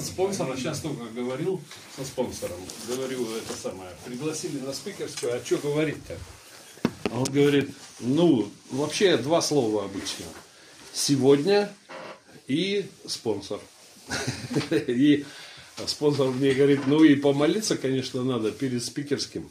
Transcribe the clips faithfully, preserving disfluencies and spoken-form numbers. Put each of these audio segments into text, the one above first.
насчет спонсора, сейчас только говорил со спонсором, говорю это самое, пригласили на спикерскую, а что говорить-то? А он говорит, ну, вообще два слова обычно. Сегодня и спонсор. И спонсор мне говорит, ну и помолиться, конечно, надо перед спикерским.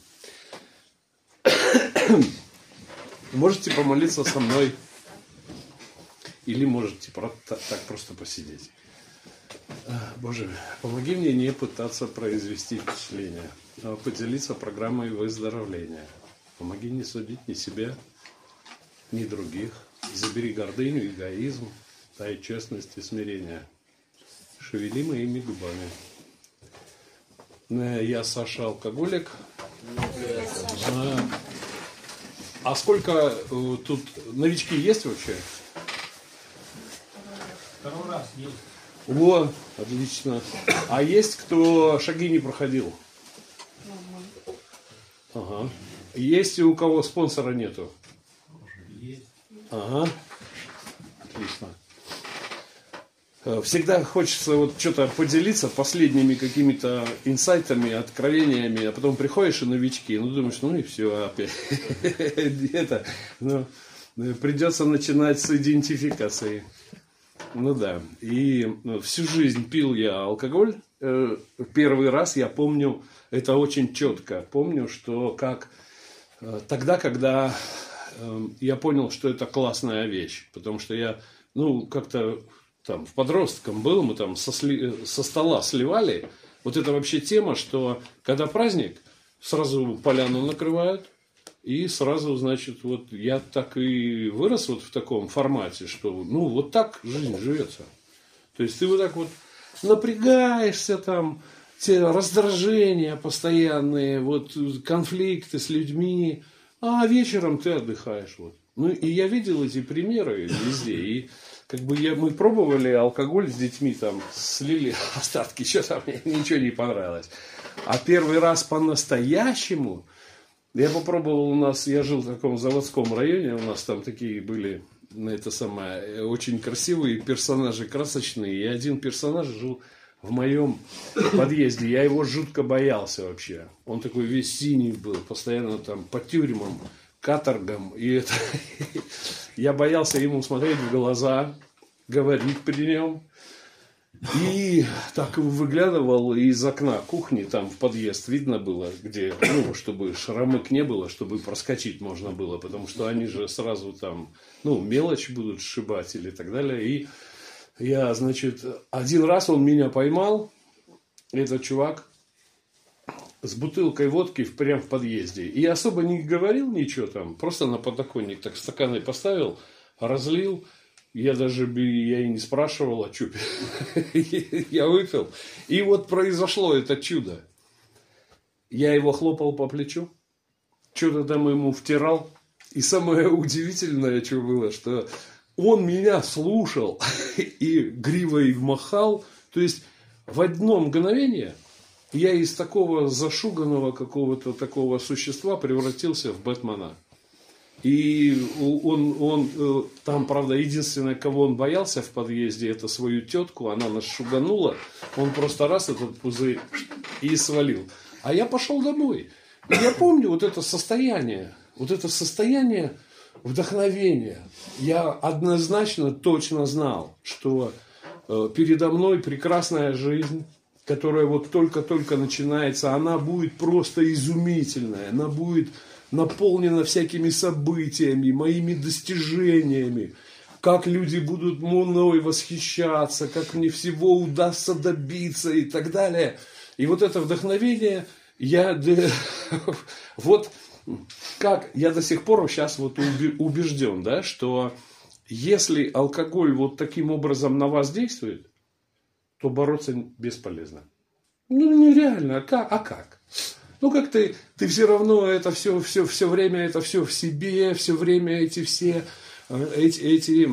Можете помолиться со мной. Или можете так просто посидеть. Боже, помоги мне не пытаться произвести впечатление, а поделиться программой выздоровления. Помоги не судить ни себя, ни других. Забери гордыню, эгоизм, дай честность и смирение. Шевели моими губами. Я Саша алкоголик. А, а сколько тут новички есть вообще? Второй раз есть. О, отлично. А есть кто шаги не проходил? Ага. Есть и у кого спонсора нету? Есть. Ага. Отлично. Всегда хочется вот что-то поделиться последними какими-то инсайтами, откровениями, а потом приходишь и новички, ну думаешь, ну и все опять. Это, ну, придется начинать с идентификации. Ну да. И всю жизнь пил я алкоголь. Первый раз я помню, это очень четко. Помню, что как тогда, когда я понял, что это классная вещь. Потому что я, ну, как-то там в подростком был, мы там со, сли, со стола сливали. Вот это вообще тема, что когда праздник, сразу поляну накрывают. И сразу, значит, вот я так и вырос вот в таком формате, что, ну, вот так жизнь живется. То есть ты вот так вот напрягаешься там, те раздражения постоянные, вот конфликты с людьми, а вечером ты отдыхаешь. Вот. Ну, и я видел эти примеры везде. И как бы я, мы пробовали алкоголь с детьми, там, слили остатки, что-то мне ничего не понравилось. А первый раз по-настоящему... Я попробовал у нас, я жил в таком заводском районе, у нас там такие были, это самое, очень красивые персонажи, красочные. И один персонаж жил в моем подъезде, я его жутко боялся вообще. Он такой весь синий был, постоянно там по тюрьмам, каторгам. И это, я боялся ему смотреть в глаза, говорить при нем. И так выглядывал из окна кухни, там в подъезд видно было, где, ну, чтобы шаромык не было, чтобы проскочить можно было, потому что они же сразу там, ну, мелочь будут сшибать или так далее. И я, значит, один раз он меня поймал, этот чувак, с бутылкой водки прямо в подъезде. И я особо не говорил ничего там, просто на подоконник так стаканы поставил, разлил. Я даже я и не спрашивал, а что, я выпил. И вот произошло это чудо. Я его хлопал по плечу, что-то там ему втирал. И самое удивительное, что было, что он меня слушал и гривой махал. То есть в одно мгновение я из такого зашуганного какого-то такого существа превратился в Бэтмена. И он, он там, правда, единственное, кого он боялся в подъезде, это свою тетку, она нас шуганула, он просто раз этот пузырь и свалил. А я пошел домой. И я помню вот это состояние, вот это состояние вдохновения. Я однозначно точно знал, что передо мной прекрасная жизнь, которая вот только-только начинается, она будет просто изумительная, она будет... наполнена всякими событиями, моими достижениями, как люди будут мной восхищаться, как мне всего удастся добиться и так далее. И вот это вдохновение, я вот как я до сих пор сейчас вот убежден, да, что если алкоголь вот таким образом на вас действует, то бороться бесполезно. Ну, нереально, а как? А как? Ну, как ты, ты все равно это все, все, все время, это все в себе, все время эти все, эти, эти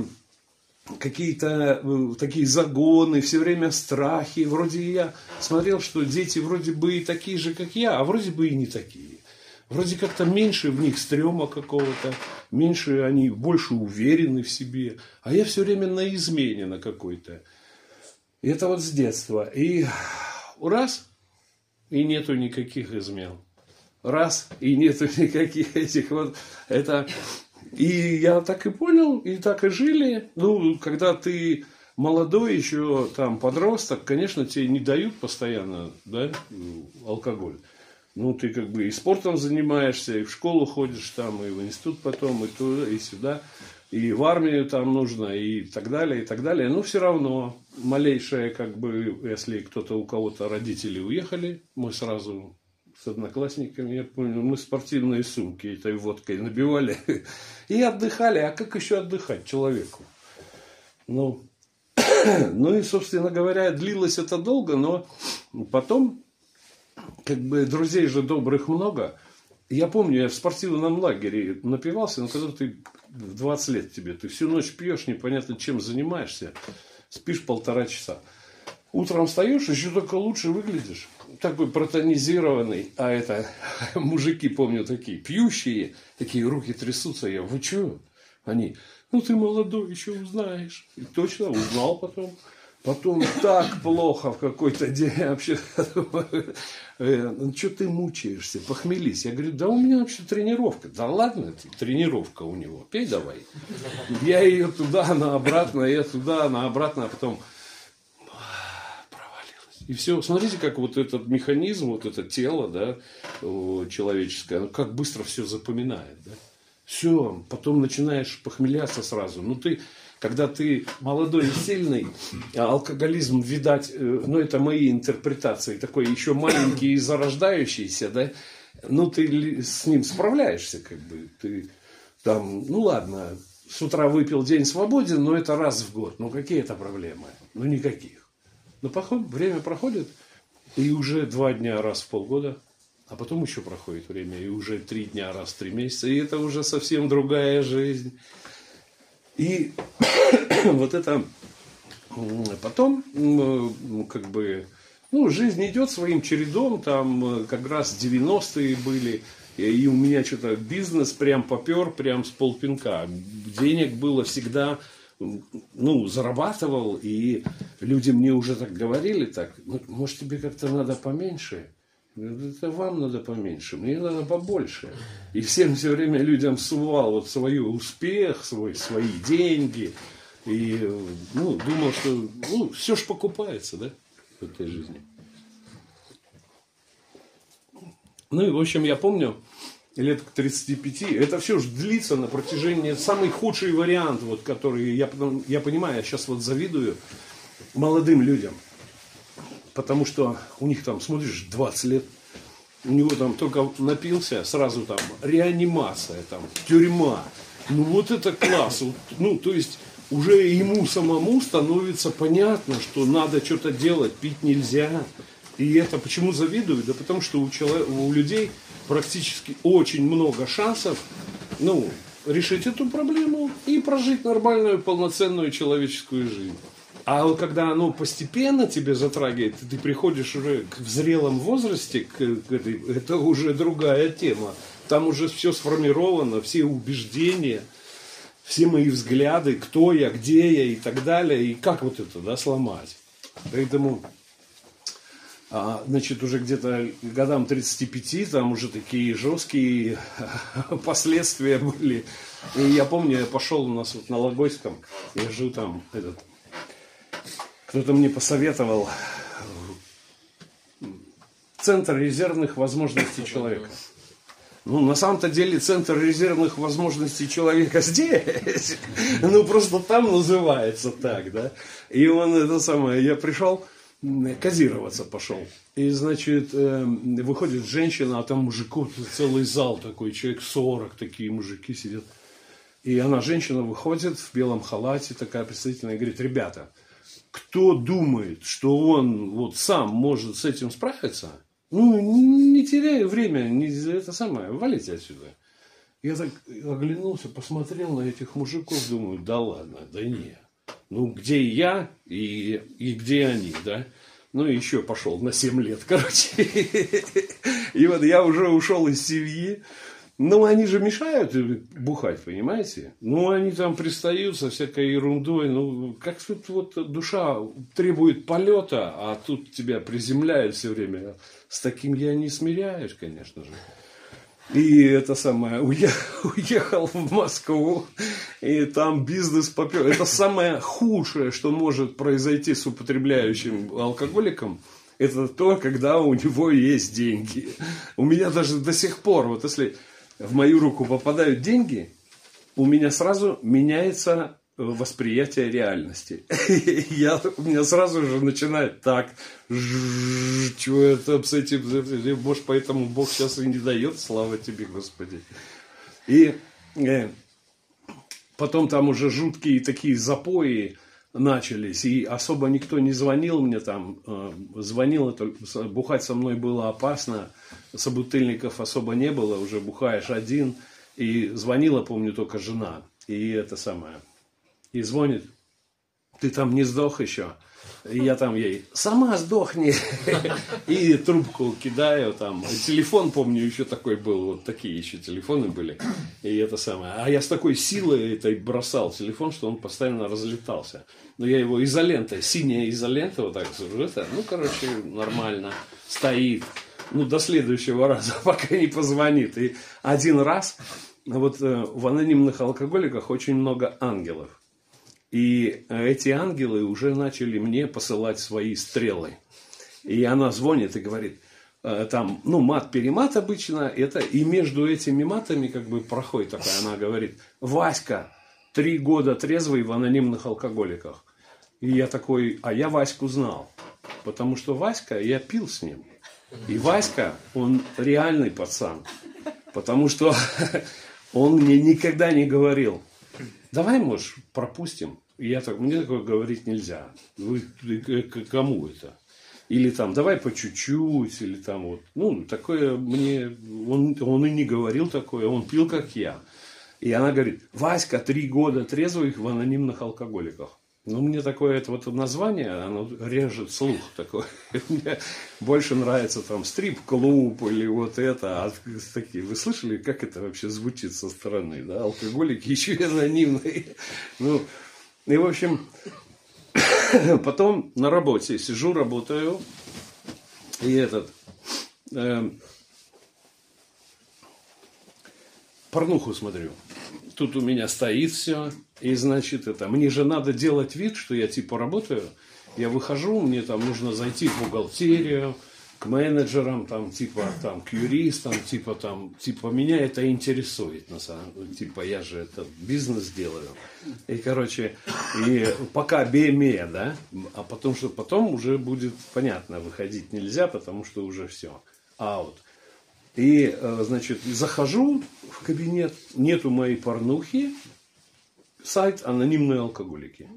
какие-то такие загоны, все время страхи. Вроде я смотрел, что дети вроде бы и такие же, как я, а вроде бы и не такие. Вроде как-то меньше в них стрёма какого-то, меньше они, больше уверены в себе. А я все время на измене на какой-то. И это вот с детства. И раз, и нету никаких измен. Раз, и нету никаких этих вот. Это... И я так и понял, и так и жили. Ну, когда ты молодой еще, там, подросток, конечно, тебе не дают постоянно, да, алкоголь. Ну, ты как бы и спортом занимаешься, и в школу ходишь там, и в институт потом, и туда, и сюда. И в армию там нужно, и так далее, и так далее. Но все равно, малейшее, как бы, если кто-то, у кого-то родители уехали, мы сразу с одноклассниками, я помню, мы спортивные сумки этой водкой набивали и отдыхали. А как еще отдыхать человеку? Ну, ну и, собственно говоря, длилось это долго, но потом, как бы, друзей же добрых много. Я помню, я в спортивном лагере напивался, но когда ты в двадцать лет тебе, ты всю ночь пьешь, непонятно чем занимаешься, спишь полтора часа. Утром встаешь, еще только лучше выглядишь. Такой протонизированный. А это мужики, помню, такие пьющие, такие руки трясутся. Я, вы что? Они, ну ты молодой, еще узнаешь. И точно узнал потом. Потом так плохо в какой-то день вообще. Ну что ты мучаешься, похмелись. Я говорю, да у меня вообще тренировка. Да ладно, тренировка у него. Пей давай. Я ее туда, на обратно, я туда, на обратно, а потом... И все, смотрите, как вот этот механизм, вот это тело, да, человеческое, оно как быстро все запоминает, да. Все, потом начинаешь похмеляться сразу. Ну, ты, когда ты молодой и сильный, алкоголизм, видать, ну, это мои интерпретации, такой еще маленький и зарождающийся, да, ну, ты с ним справляешься, как бы, ты там, ну, ладно, с утра выпил, день свободен, но это раз в год, ну, какие это проблемы? Ну, никаких. Но время проходит, и уже два дня раз в полгода, а потом еще проходит время, и уже три дня раз в три месяца, и это уже совсем другая жизнь. И вот это потом, как бы, ну, жизнь идет своим чередом, там как раз девяностые были, и у меня что-то бизнес прям попер, прям с полпинка. Денег было всегда... Ну, зарабатывал, и люди мне уже так говорили, так, ну, может, тебе как-то надо поменьше? Это вам надо поменьше, мне надо побольше. И всем все время людям сувал вот свой успех, свой, свои деньги. И, ну, думал, что, ну, все ж покупается, да, в этой жизни. Ну, и, в общем, я помню, лет к тридцати пяти, это все же длится на протяжении, самый худший вариант, вот, который, я, я понимаю, я сейчас вот завидую молодым людям, потому что у них там, смотришь, двадцать лет, у него там только напился, сразу там реанимация, там, тюрьма, ну вот это класс, вот, ну, то есть, уже ему самому становится понятно, что надо что-то делать, пить нельзя. И это почему завидую? Да потому что у, человека, у людей практически очень много шансов, ну, решить эту проблему и прожить нормальную, полноценную человеческую жизнь. А вот когда оно постепенно тебя затрагивает, ты приходишь уже к в зрелом возрасте, к, к этой, это уже другая тема. Там уже все сформировано, все убеждения, все мои взгляды, кто я, где я и так далее. И как вот это, да, сломать. Поэтому... А, значит, уже где-то годам тридцати пяти там уже такие жесткие последствия были. И я помню, я пошел у нас вот на Логойском, я жил там, этот, кто-то мне посоветовал Центр резервных возможностей человека. Ну, на самом-то деле, Центр резервных возможностей человека здесь, ну, просто там называется так, да. И он, это самое, я пришел... Козироваться пошел. И, значит, э, выходит женщина, а там мужиков целый зал такой, человек сорок, такие мужики сидят. И она, женщина, выходит в белом халате, такая представительная, и говорит, ребята, кто думает, что он вот сам может с этим справиться, ну, не теряй время, не, это самое, валите отсюда. Я так оглянулся, посмотрел на этих мужиков, думаю, да ладно, да нет. Ну, где я и, и где они, да? Ну, и еще пошел на семь лет, короче. И вот я уже ушел из семьи. Ну, они же мешают бухать, понимаете? Ну, они там пристают со всякой ерундой. Ну, как тут вот душа требует полета, а тут тебя приземляют все время. С таким я не смиряюсь, конечно же. И это самое, уехал в Москву, и там бизнес попер. Это самое худшее, что может произойти с употребляющим алкоголиком. Это то, когда у него есть деньги. У меня даже до сих пор, вот если в мою руку попадают деньги, у меня сразу меняется восприятие реальности. Я, у меня сразу же начинает так, что это с этим, может, поэтому Бог сейчас и не дает, слава тебе, Господи. И э, потом там уже жуткие такие запои начались, и особо никто не звонил мне там, э, звонил, только бухать со мной было опасно, собутыльников особо не было, уже бухаешь один, и звонила, помню, только жена, и это самое, и звонит, ты там не сдох еще, и я там ей, сама сдохни, и трубку кидаю, там, телефон, помню, еще такой был, вот такие еще телефоны были, и это самое, а я с такой силой этой бросал телефон, что он постоянно разлетался, но я его изолентой, синяя изолента, вот так, это, ну, короче, нормально, стоит, ну, до следующего раза, пока не позвонит, и один раз, вот в анонимных алкоголиках очень много ангелов. И эти ангелы уже начали мне посылать свои стрелы. И она звонит и говорит, там, ну, мат-перемат обычно, это, и между этими матами как бы проходит такая, она говорит, Васька, три года трезвый в анонимных алкоголиках. И я такой, а я Ваську знал, потому что Васька, я пил с ним. И Васька, он реальный пацан, потому что он мне никогда не говорил, давай, может, пропустим. И я так, мне такое говорить нельзя. Вы, к кому это? Или там, давай по чуть-чуть, или там вот. Ну, такое мне, он, он и не говорил такое, он пил, как я. И она говорит, Васька, три года трезвых в анонимных алкоголиках. Ну, мне такое это вот название, оно режет слух такой. Мне больше нравится там стрип-клуб или вот это. А такие, вы слышали, как это вообще звучит со стороны, да? Алкоголики еще и анонимные. Ну, и в общем, потом на работе сижу, работаю. И этот... Э, порнуху смотрю. Тут у меня стоит все, и, значит, это, мне же надо делать вид, что я, типа, работаю. Я выхожу, мне там нужно зайти в бухгалтерию, к менеджерам, там, типа, там, к юристам, типа, там, типа, меня это интересует, на самом деле. Типа, я же этот бизнес делаю. И, короче, и пока бе-ме, да, а потом, что потом уже будет, понятно, выходить нельзя, потому что уже все, аут. И, значит, захожу в кабинет, нету моей порнухи, сайт «Анонимные алкоголики».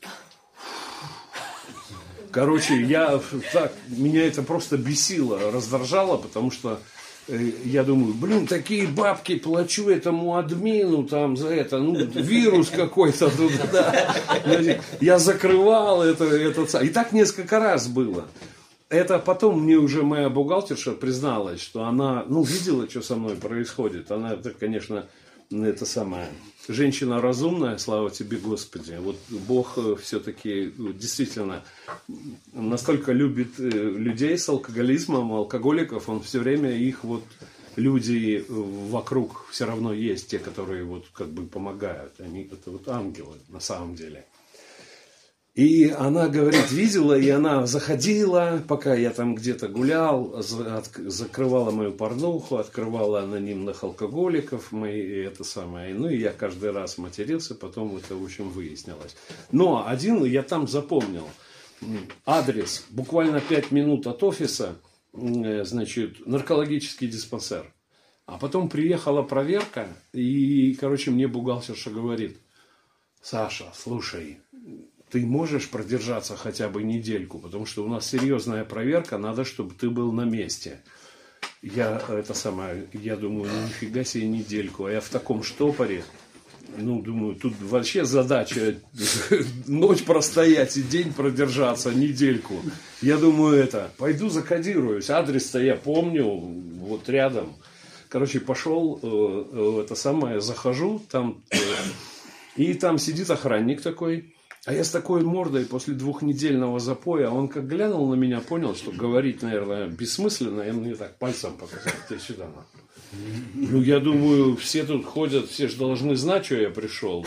Короче, я так, меня это просто бесило, раздражало, потому что я думаю, блин, такие бабки плачу этому админу там за это, ну, вирус какой-то тут, да. Я закрывал это, это, и так несколько раз было. Это потом мне уже моя бухгалтерша призналась, что она, ну, видела, что со мной происходит. Она, это, конечно, это самая женщина разумная, слава тебе, Господи. Вот Бог все-таки действительно настолько любит людей с алкоголизмом, алкоголиков, он все время их вот, люди вокруг все равно есть, те, которые вот как бы помогают. Они, это вот ангелы на самом деле. И она, говорит, видела, и она заходила, пока я там где-то гулял, закрывала мою порнуху, открывала анонимных алкоголиков, мои, это самое. Ну, и я каждый раз матерился, потом это, в общем, выяснилось. Но один я там запомнил. Адрес, буквально пять минут от офиса, значит, наркологический диспансер. А потом приехала проверка, и, короче, мне бухгалтерша говорит, Саша, слушай, ты можешь продержаться хотя бы недельку, потому что у нас серьезная проверка, надо, чтобы ты был на месте. Я, это самое, я думаю, ну нифига себе недельку, а я в таком штопоре, ну, думаю, тут вообще задача ночь простоять и день продержаться, недельку. Я думаю, это, пойду закодируюсь, адрес-то я помню, вот рядом. Короче, пошел, э, это самое, захожу, там, э, и там сидит охранник такой. А я с такой мордой после двухнедельного запоя, он как глянул на меня, понял, что говорить, наверное, бессмысленно, и он мне так пальцем показал, ты сюда нахуй. Ну, я думаю, все тут ходят, все же должны знать, что я пришел,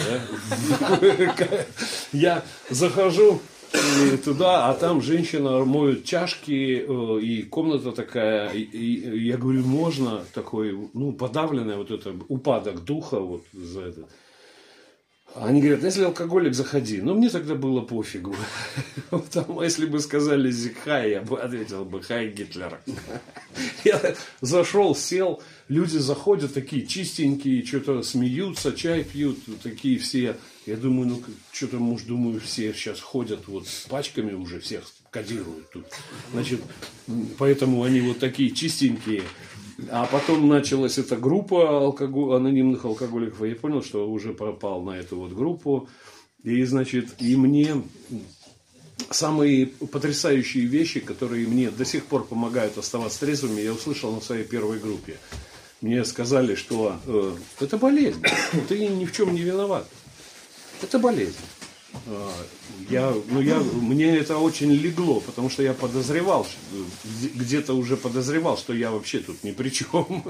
да? Я захожу туда, а там женщина моет чашки, и комната такая, и я говорю, можно такой, ну, подавленный вот это, упадок духа вот за это. Они говорят, если алкоголик, заходи. Но мне тогда было пофигу. Там, если бы сказали «Зикхай», я бы ответил бы «Хай, Гитлер». Я зашел, сел, люди заходят такие чистенькие, что-то смеются, чай пьют, такие все. Я думаю, ну, что-то, может, думаю, все сейчас ходят вот с пачками уже, всех кодируют тут. Значит, поэтому они вот такие чистенькие. А потом началась эта группа алкоголь, анонимных алкоголиков, и я понял, что уже попал на эту вот группу. И, значит, и мне самые потрясающие вещи, которые мне до сих пор помогают оставаться трезвыми, я услышал на своей первой группе. Мне сказали, что э, это болезнь, ты ни в чем не виноват. Это болезнь. Я, ну я, мне это очень легло, потому что я подозревал, где-то уже подозревал, что я вообще тут ни при чем.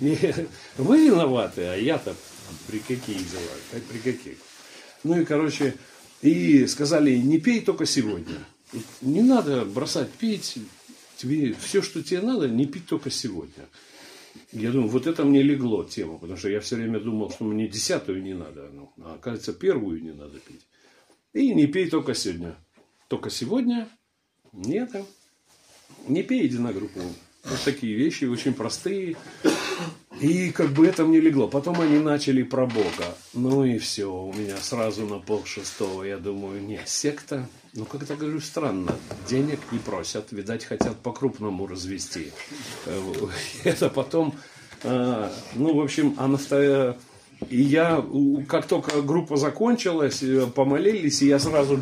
Вы виноваты, а я-то при каких делах, при каких. Ну и, короче, и сказали, не пей только сегодня. Не надо бросать пить, тебе, все, что тебе надо, не пить только сегодня. Я думаю, вот это мне легло тема, потому что я все время думал, что мне десятую не надо, ну, а оказывается, первую не надо пить. И не пей только сегодня. Только сегодня нет. Не пей, иди на группу. Вот такие вещи, очень простые. И как бы это мне легло. Потом они начали про Бога. Ну и все, у меня сразу на полшестого. Я думаю, не, секта. Ну, как-то, говорю, странно. Денег не просят. Видать, хотят по-крупному развести. Это потом... Ну, в общем, она вторая... И я, как только группа закончилась, помолились, и я сразу...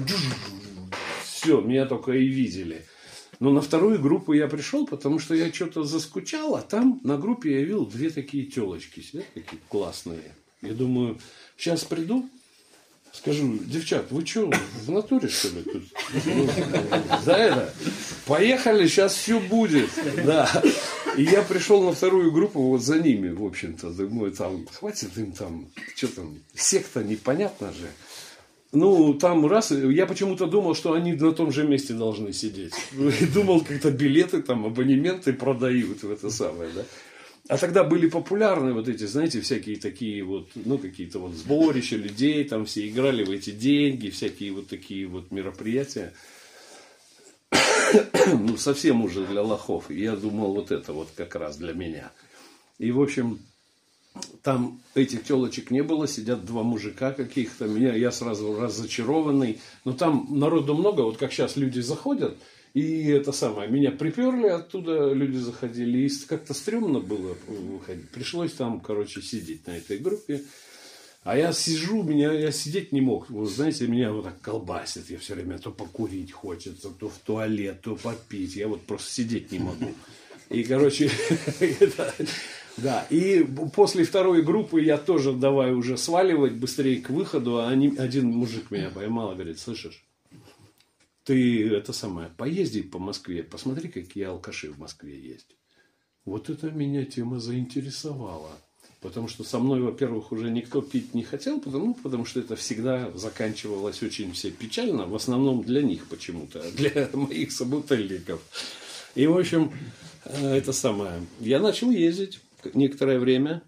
Все, меня только и видели. Но на вторую группу я пришел, потому что я что-то заскучал, а там на группе я видел две такие телочки, сидят такие классные. Я думаю, сейчас приду, скажу, девчат, вы что, в натуре, что ли, тут? За это, поехали, сейчас все будет. Да. И я пришел на вторую группу вот за ними, в общем-то. Думаю, там, хватит им там, что там, секта, непонятно же. Ну, там раз, я почему-то думал, что они на том же месте должны сидеть. И думал, как-то билеты, там, абонементы продают в это самое, да. А тогда были популярны вот эти, знаете, всякие такие вот, ну, какие-то вот сборища людей, там все играли в эти деньги, всякие вот такие вот мероприятия. Ну, совсем уже для лохов. И я думал, вот это вот как раз для меня. И, в общем, там этих телочек не было, сидят два мужика каких-то. Меня, я сразу разочарованный. Но там народу много, вот как сейчас люди заходят. И это самое, меня приперли оттуда, люди заходили. И как-то стрёмно было выходить. Пришлось там, короче, сидеть на этой группе. А я сижу, меня, я сидеть не мог. Вы знаете, меня вот так колбасит. Я все время то покурить хочется, то в туалет, то попить. Я вот просто сидеть не могу. И, короче, это, да. И после второй группы я тоже давай уже сваливать быстрее к выходу. А они, один мужик меня поймал и говорит, слышишь, ты это самое, поезди по Москве, посмотри, какие алкаши в Москве есть. Вот это меня тема заинтересовала. Потому что со мной, во-первых, уже никто пить не хотел, потому, потому что это всегда заканчивалось очень все печально, в основном для них почему-то, для моих собутыльников. И, в общем, это самое. Я начал ездить некоторое время.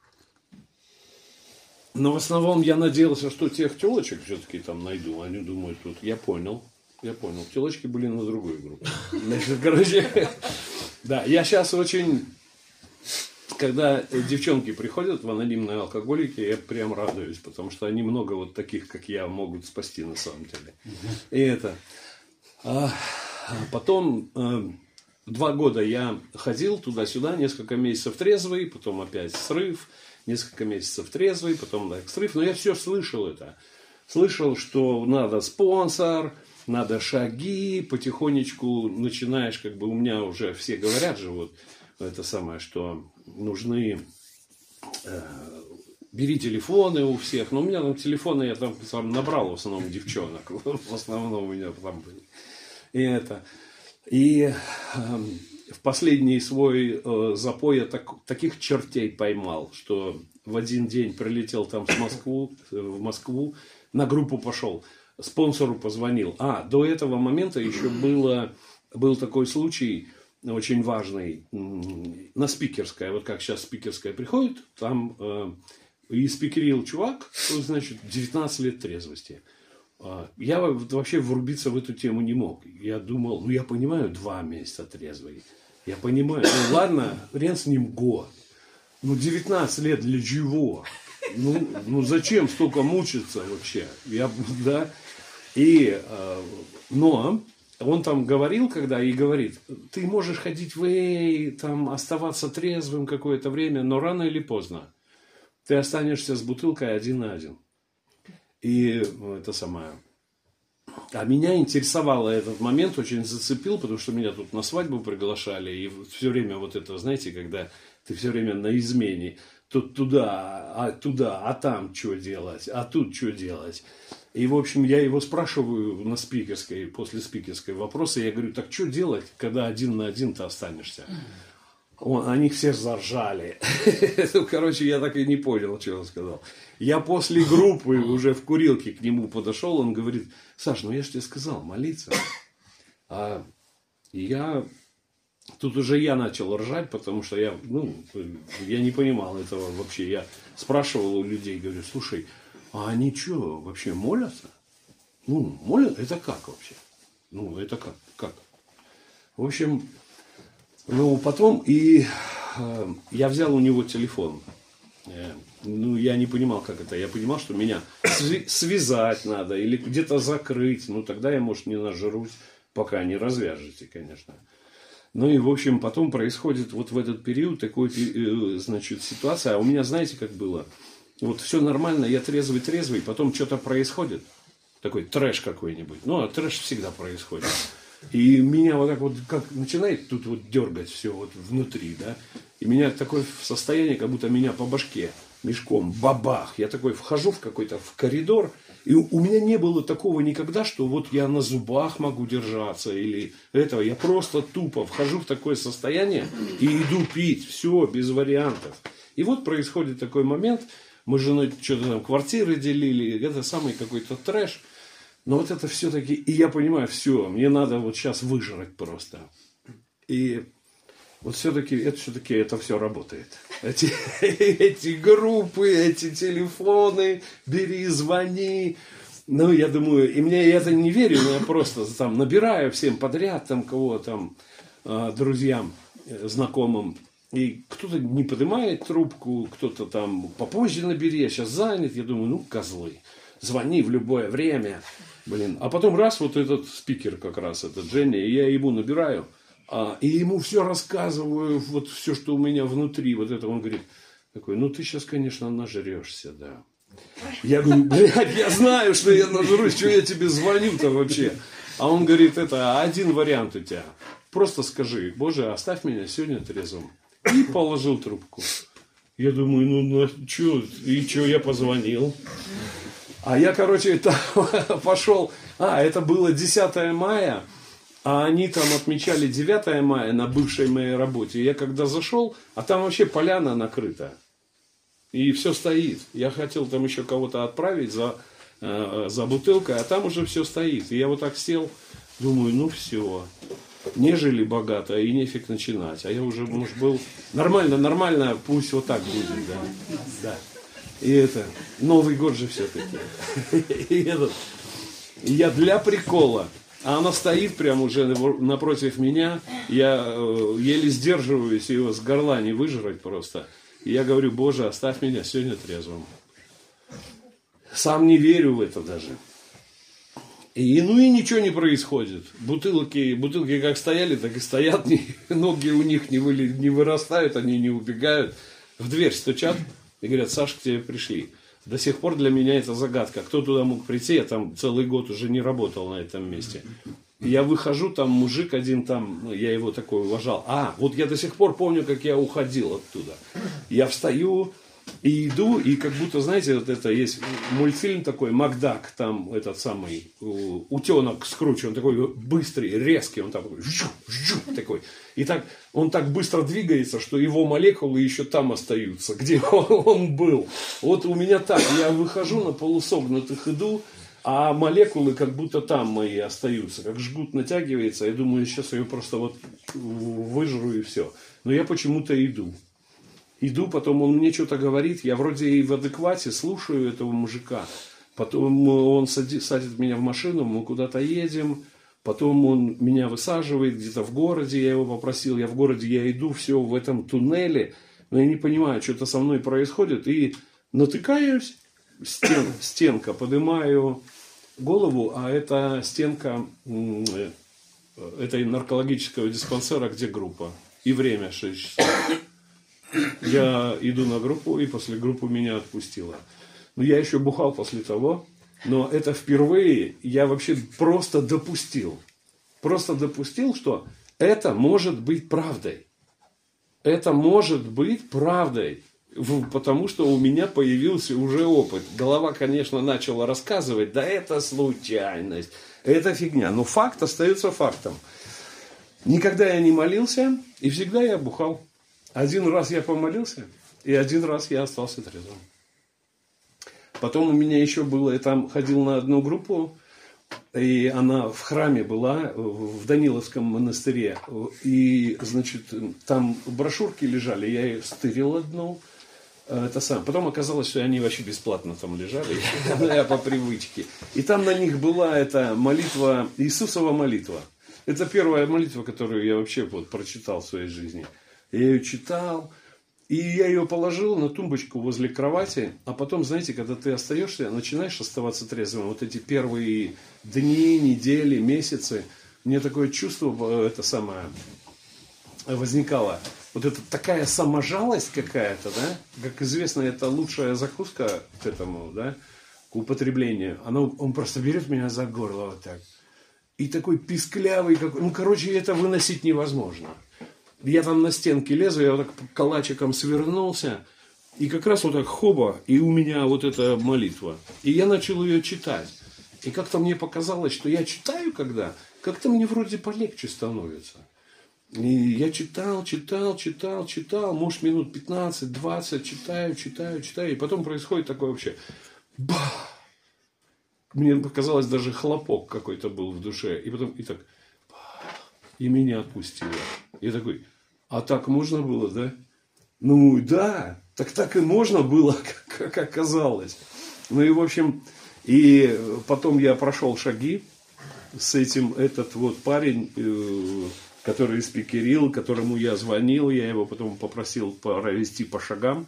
Но в основном я надеялся, что тех телочек все-таки там найду. Они думают, тут я понял. Я понял. Телочки были на другой группе. Значит, короче, да, я сейчас очень... Когда девчонки приходят в анонимные алкоголики, я прям радуюсь, потому что они много вот таких, как я, могут спасти на самом деле. И это. А потом э, два года я ходил туда-сюда, несколько месяцев трезвый, потом опять срыв, несколько месяцев трезвый, потом так, срыв. Но я все слышал это. Слышал, что надо спонсор, надо шаги, потихонечку начинаешь, как бы у меня уже все говорят же вот, это самое, что нужны... Э, бери телефоны у всех. Но у меня там телефоны, я там сам набрал в основном девчонок. В основном у меня там были. И это... И э, в последний свой э, запой я так, таких чертей поймал, что в один день прилетел там с Москву, в Москву, на группу пошел, спонсору позвонил. А, до этого момента еще было, был такой случай очень важный на спикерское. Вот как сейчас спикерское приходит, там э, и спикерил чувак, значит, девятнадцать лет трезвости. Я вообще врубиться в эту тему не мог. Я думал, ну я понимаю, два месяца трезвый. Я понимаю, ну ладно, хрен с ним год. Ну девятнадцать лет для чего? Ну, ну зачем столько мучиться вообще? Я, да. И, но он там говорил, когда и говорит, ты можешь ходить в эй, там оставаться трезвым какое-то время, но рано или поздно ты останешься с бутылкой один на один. И это самое. А меня интересовало этот момент, очень зацепил, потому что меня тут на свадьбу приглашали. И все время вот это, знаете, когда ты все время на измене. Тут туда, а туда, а там что делать, а тут что делать. И, в общем, я его спрашиваю на спикерской, после спикерской вопроса. Я говорю, так что делать, когда один на один-то останешься? Он, они все заржали. Короче, я так и не понял, что он сказал. Я после группы уже в курилке к нему подошел, он говорит, Саш, ну я же тебе сказал, молиться. А я... Тут уже я начал ржать, потому что я, ну, я не понимал этого вообще. Я спрашивал у людей, говорю, слушай, а они что, вообще молятся? Ну, молятся? Это как вообще? Ну, это как? Как? В общем... Ну, потом и э, я взял у него телефон. Э, ну, я не понимал, как это. Я понимал, что меня сви- связать надо или где-то закрыть. Ну, тогда я, может, не нажрусь, пока не развяжете, конечно. Ну, и, в общем, потом происходит вот в этот период такой, э, значит, ситуация. А у меня, знаете, как было? Вот все нормально, я трезвый-трезвый, потом что-то происходит. Такой трэш какой-нибудь. Ну, а трэш всегда происходит. И меня вот так вот как начинает тут вот дергать все вот внутри, да. И меня такое состояние, как будто меня по башке мешком, бабах. Я такой вхожу в какой-то в коридор, и у меня не было такого никогда, что вот я на зубах могу держаться или этого. Я просто тупо вхожу в такое состояние и иду пить. Все, без вариантов. И вот происходит такой момент. Мы с женой что-то там квартиры делили. Это самый какой-то трэш. Но вот это все-таки, и я понимаю, все, мне надо вот сейчас выжрать просто. И вот все-таки, это все-таки, это все работает. Эти, эти группы, эти телефоны, бери, звони. Ну, я думаю, и мне я это не верю, но я просто там набираю всем подряд, там, кого там, друзьям, знакомым. И кто-то не поднимает трубку, кто-то там попозже набери, я сейчас занят. Я думаю, ну, козлы, звони в любое время. Блин. А потом раз, вот этот спикер как раз, этот Женя, и я ему набираю, а, и ему все рассказываю, вот все, что у меня внутри, вот это, он говорит, такой, ну ты сейчас, конечно, нажрешься, да. Я говорю, блядь, я знаю, что я нажрусь, что я тебе звоню-то вообще. А он говорит, это один вариант у тебя, просто скажи, Боже, оставь меня сегодня трезвым. И положил трубку. Я думаю, ну, ну что, и что, я позвонил. А я, короче, там пошел, а, это было десятое мая, а они там отмечали девятое мая на бывшей моей работе. Я когда зашел, а там вообще поляна накрыта. И все стоит. Я хотел там еще кого-то отправить за, э, за бутылкой, а там уже все стоит. И я вот так сел, думаю, ну все, не жили богато, и нефиг начинать. А я уже, может, был, нормально, нормально, пусть вот так будет, да. Да. И это, Новый год же все-таки. И этот, и я для прикола, а она стоит прямо уже напротив меня, я э, еле сдерживаюсь его с горла не выжрать просто. И я говорю, Боже, оставь меня сегодня трезвым. Сам не верю в это даже. И, ну и ничего не происходит. Бутылки, бутылки как стояли, так и стоят. Ноги у них не, вы, не вырастают, они не убегают. В дверь стучат. И говорят, Саш, к тебе пришли. До сих пор для меня это загадка. Кто туда мог прийти? Я там целый год уже не работал на этом месте. Я выхожу, там мужик один, там, ну, я его такой уважал. А, вот я до сих пор помню, как я уходил оттуда. Я встаю и иду, и как будто, знаете, вот это есть мультфильм такой, Макдак, там этот самый утенок Скруч, он такой быстрый, резкий, он такой, жу, жу, такой. И так, он так быстро двигается, что его молекулы еще там остаются, где он, он был. Вот у меня так, я выхожу на полусогнутых, иду, а молекулы как будто там мои остаются, как жгут натягивается. Я думаю, сейчас я ее просто вот выжру и все. Но я почему-то иду. Иду, потом он мне что-то говорит, я вроде и в адеквате слушаю этого мужика. Потом он садит, садит меня в машину, мы куда-то едем. Потом он меня высаживает где-то в городе, я его попросил, я в городе, я иду, все в этом туннеле. Но я не понимаю, что-то со мной происходит. И натыкаюсь, стен, стенка, поднимаю голову, а это стенка этой наркологического диспансера, где группа. И время шесть часов. Я иду на группу, и после группы меня отпустила. Но я еще бухал после того, но это впервые я вообще просто допустил. Просто допустил, что это может быть правдой. Это может быть правдой. Потому что у меня появился уже опыт. Голова, конечно, начала рассказывать, да это случайность, это фигня. Но факт остается фактом. Никогда я не молился, и всегда я бухал. Один раз я помолился, и один раз я остался трезвым. Потом у меня еще было, я там ходил на одну группу, и она в храме была, в Даниловском монастыре. И, значит, там брошюрки лежали, я их стырил одну. Это сам. Потом оказалось, что они вообще бесплатно там лежали, я по привычке. И там на них была эта молитва, Иисусова молитва. Это первая молитва, которую я вообще вот прочитал в своей жизни. Я ее читал, и я ее положил на тумбочку возле кровати. А потом, знаете, когда ты остаешься, начинаешь оставаться трезвым, вот эти первые дни, недели, месяцы, мне такое чувство, это самое, возникало. Вот это такая саможалость какая-то, да? Как известно, это лучшая закуска к этому, да? К употреблению. Она, он просто берет меня за горло вот так. И такой писклявый, какой, ну, короче, это выносить невозможно. Я там на стенке лезу, я вот так калачиком свернулся, и как раз вот так хоба, и у меня вот эта молитва. И я начал ее читать. И как-то мне показалось, что я читаю когда, как-то мне вроде полегче становится. И я читал, читал, читал, читал, может, минут пятнадцать-двадцать, читаю, читаю, читаю, и потом происходит такое вообще бах! Мне показалось, даже хлопок какой-то был в душе, и потом, и так, бах! И меня отпустило. Я такой, а так можно было, да? Ну, да, так так и можно было, как, как оказалось. Ну, и, в общем, и потом я прошел шаги с этим, этот вот парень, который спикерил, которому я звонил, я его потом попросил провести по шагам.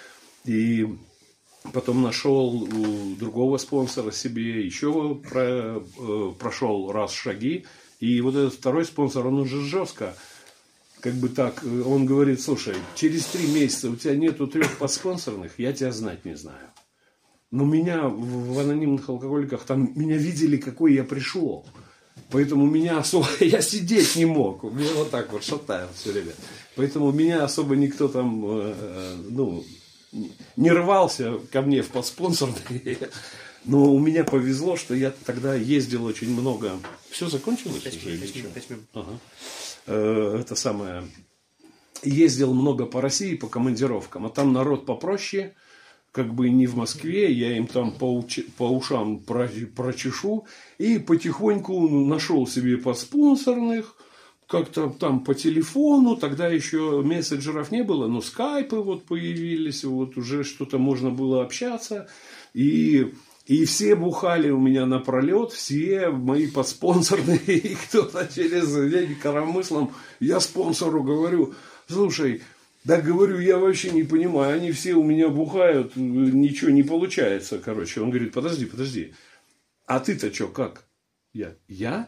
И потом нашел у другого спонсора себе, еще про, прошел раз шаги. И вот этот второй спонсор, он уже жестко, как бы так, он говорит, слушай, через три месяца у тебя нету трех подспонсорных, я тебя знать не знаю. Но меня в анонимных алкоголиках, там меня видели, какой я пришел. Поэтому меня особо, я сидеть не мог, меня вот так вот шатает все время. Поэтому меня особо никто там, ну, не рвался ко мне в подспонсорные. Но у меня повезло, что я тогда ездил очень много. Все закончилось пять уже? Минут, минут, минут. Ага. Это самое. Ездил много по России, по командировкам. А там народ попроще. Как бы не в Москве, я им там по, уч... по ушам прочешу. И потихоньку нашел себе подспонсорных. Как-то там по телефону. Тогда еще мессенджеров не было. Но скайпы вот появились. Вот уже что-то можно было общаться. И... И все бухали у меня напролет, все мои подспонсорные, и кто-то через день коромыслом, я спонсору говорю, слушай, да говорю, я вообще не понимаю, они все у меня бухают, ничего не получается, короче. Он говорит, подожди, подожди, а ты-то что, как? Я, я?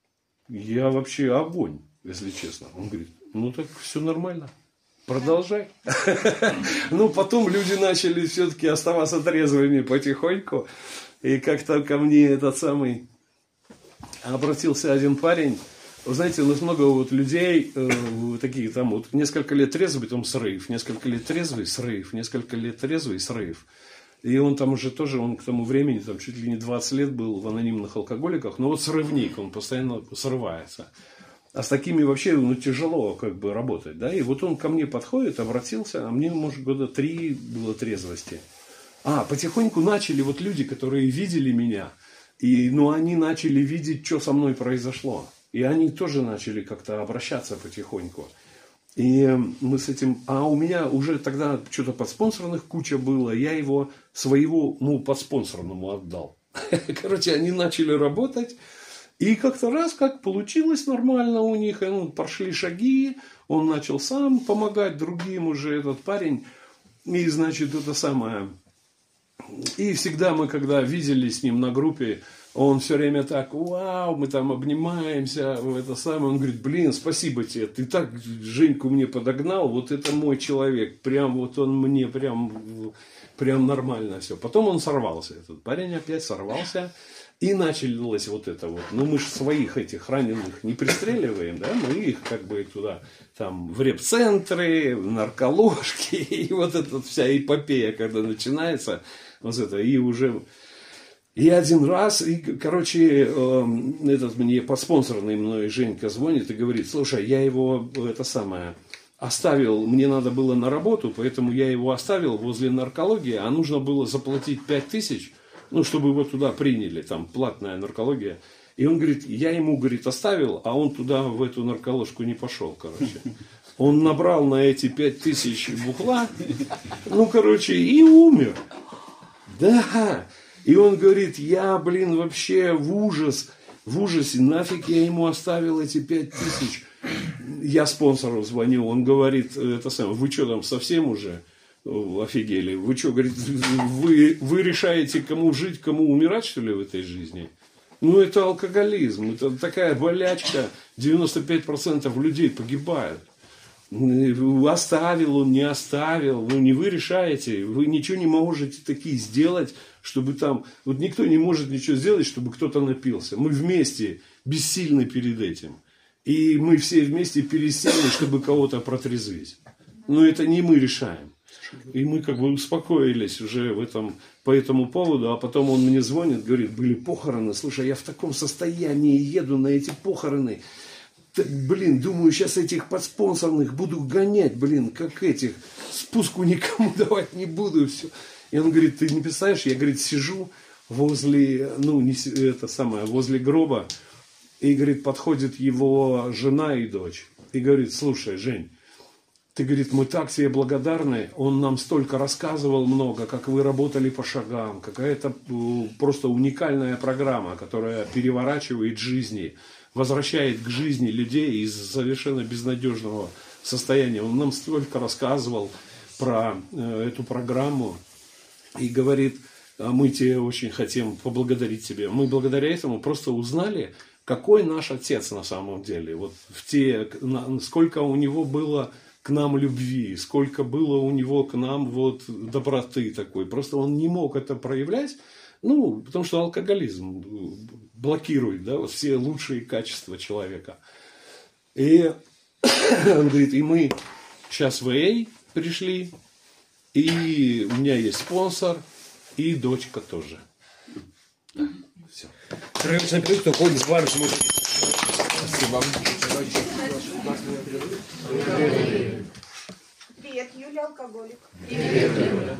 Я вообще огонь, если честно. Он говорит, ну так все нормально. Продолжай. Ну, потом люди начали все-таки оставаться трезвыми потихоньку. И как-то ко мне этот самый обратился один парень. Вы знаете, у нас много вот людей, э, таких там вот несколько лет трезвый, потом срыв, несколько лет трезвый, срыв, несколько лет трезвый, срыв. И он там уже тоже, он к тому времени, там чуть ли не двадцать лет был в анонимных алкоголиках, но вот срывник, он постоянно срывается. А с такими вообще ну, тяжело как бы работать, да, и вот он ко мне подходит, обратился, а мне, может, года три было трезвости. А, потихоньку начали вот люди, которые видели меня, и, ну, они начали видеть, что со мной произошло. И они тоже начали как-то обращаться потихоньку. И мы с этим... А у меня уже тогда что-то подспонсорных куча было. Я его своего, ну, подспонсорному отдал. Короче, они начали работать. И как-то раз, как получилось нормально у них. Ну, пошли шаги. Он начал сам помогать другим уже, этот парень. И, значит, это самое... И всегда мы, когда видели с ним на группе, он все время так, вау, мы там обнимаемся, это самое. Он говорит, блин, спасибо тебе, ты так Женьку мне подогнал, вот это мой человек, прям вот он мне прям, прям нормально все. Потом он сорвался, этот парень опять сорвался, и началось вот это вот. Ну, мы же своих этих раненых не пристреливаем, да, мы их как бы туда, там, в репцентры, в нарколожки, и вот эта вся эпопея, когда начинается, вот это, и уже... И один раз, и, короче, э, этот мне подспонсорный мной Женька звонит и говорит, слушай, я его, это самое, оставил, мне надо было на работу, поэтому я его оставил возле наркологии, а нужно было заплатить пять тысяч, ну, чтобы его туда приняли, там, платная наркология. И он говорит, я ему, говорит, оставил, а он туда, в эту нарколожку не пошел, короче. Он набрал на эти пять тысяч бухла, ну, короче, и умер. Да. И он говорит, я, блин, вообще в ужас, в ужасе, нафиг я ему оставил эти пять тысяч. Я спонсору звоню, он говорит, это самое, вы что там совсем уже офигели? Вы что, говорит, вы, вы решаете, кому жить, кому умирать, что ли, в этой жизни? Ну, это алкоголизм, это такая болячка, девяносто пять процентов людей погибают. Оставил он, не оставил, ну не вы решаете, вы ничего не можете такие сделать, чтобы там, вот никто не может ничего сделать, чтобы кто-то напился. Мы вместе бессильны перед этим. И мы все вместе пересели, чтобы кого-то протрезвить. Но это не мы решаем. И мы как бы успокоились уже в этом, по этому поводу, а потом он мне звонит, говорит, были похороны, слушай, я в таком состоянии еду на эти похороны. Так, блин, думаю, сейчас этих подспонсорных буду гонять, блин, как этих. Спуску никому давать не буду, все. И он говорит, ты не представляешь, я, говорит, сижу возле, ну, не это самое, возле гроба, и, говорит, подходит его жена и дочь. И говорит, слушай, Жень, ты, говорит, мы так тебе благодарны, он нам столько рассказывал много, как вы работали по шагам, какая-то просто уникальная программа, которая переворачивает жизни, возвращает к жизни людей из совершенно безнадежного состояния. Он нам столько рассказывал про э, эту программу и говорит, мы тебе очень хотим поблагодарить тебя. Мы благодаря этому просто узнали, какой наш отец на самом деле. Вот в те, сколько у него было к нам любви, сколько было у него к нам вот доброты такой. Просто он не мог это проявлять. Ну, потому что алкоголизм блокирует, да, вот все лучшие качества человека. И он говорит, и мы сейчас в эй пришли, и у меня есть спонсор, и дочка тоже. Да, все. Рыночный период, кто ходит, с вами Спасибо. Привет, Юля, алкоголик. Привет, Юля.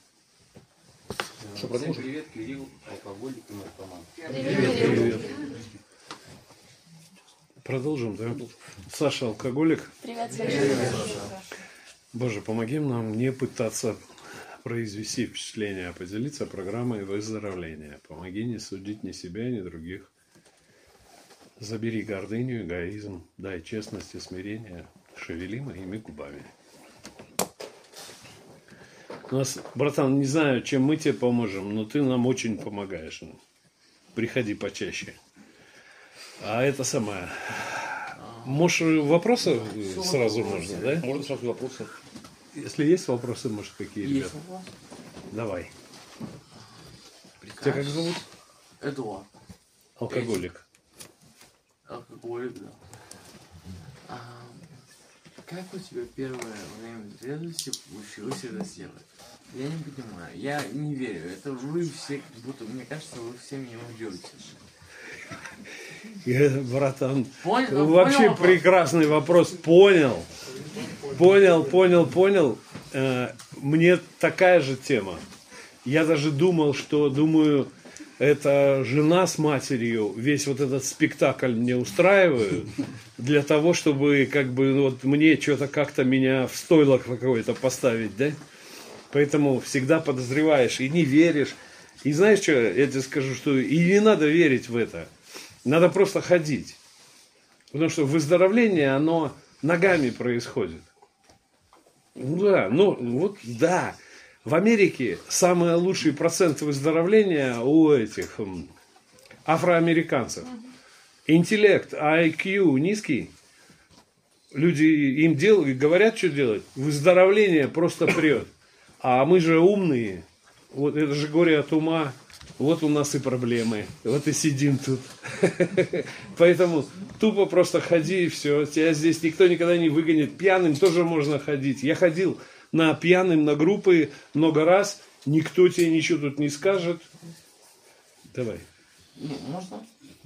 Что, продолжим? Привет, Кирилл, алкоголик и наркоман. Привет. Продолжим, да? Саша алкоголик. Привет, Саша. Боже, помоги нам не пытаться произвести впечатление, а поделиться программой выздоровления. Помоги не судить ни себя, ни других. Забери гордыню, эгоизм, дай честность и смирение, шевели моими губами. У нас, братан, не знаю, чем мы тебе поможем, но ты нам очень помогаешь. Приходи почаще. А это самое... Может, вопросы сразу можно, да? Можно сразу вопросы. Если есть вопросы, может, какие, ребята? Давай. Тебя как зовут? Эдуард. Алкоголик. алкоголик, да. А, как у тебя первое время трезвости получилось это сделать? Я не понимаю, я не верю. Это вы все, как будто, мне кажется, вы все меня убьете. Я, братан, Понял? вообще Понял вопрос? прекрасный вопрос. Понял. Понял, понял, понял. Э, Мне такая же тема. Я даже думал, что, думаю, это жена с матерью весь вот этот спектакль мне устраивают для того, чтобы как бы ну, вот мне что-то как-то меня в стойло какое-то поставить, да? Поэтому всегда подозреваешь и не веришь. И знаешь что, я тебе скажу, что и не надо верить в это. Надо просто ходить. Потому что выздоровление, оно ногами происходит. Ну да, ну вот да. В Америке самый лучший процент выздоровления у этих м, афроамериканцев. Интеллект, ай кью низкий. Люди им делают, говорят, что делать. Выздоровление просто прет. А мы же умные. Вот это же горе от ума. Вот у нас и проблемы. Вот и сидим тут. Поэтому тупо просто ходи и все. Тебя здесь никто никогда не выгонит. Пьяным тоже можно ходить. Я ходил на пьяным, на группы много раз. Никто тебе ничего тут не скажет. Давай. Не, можно?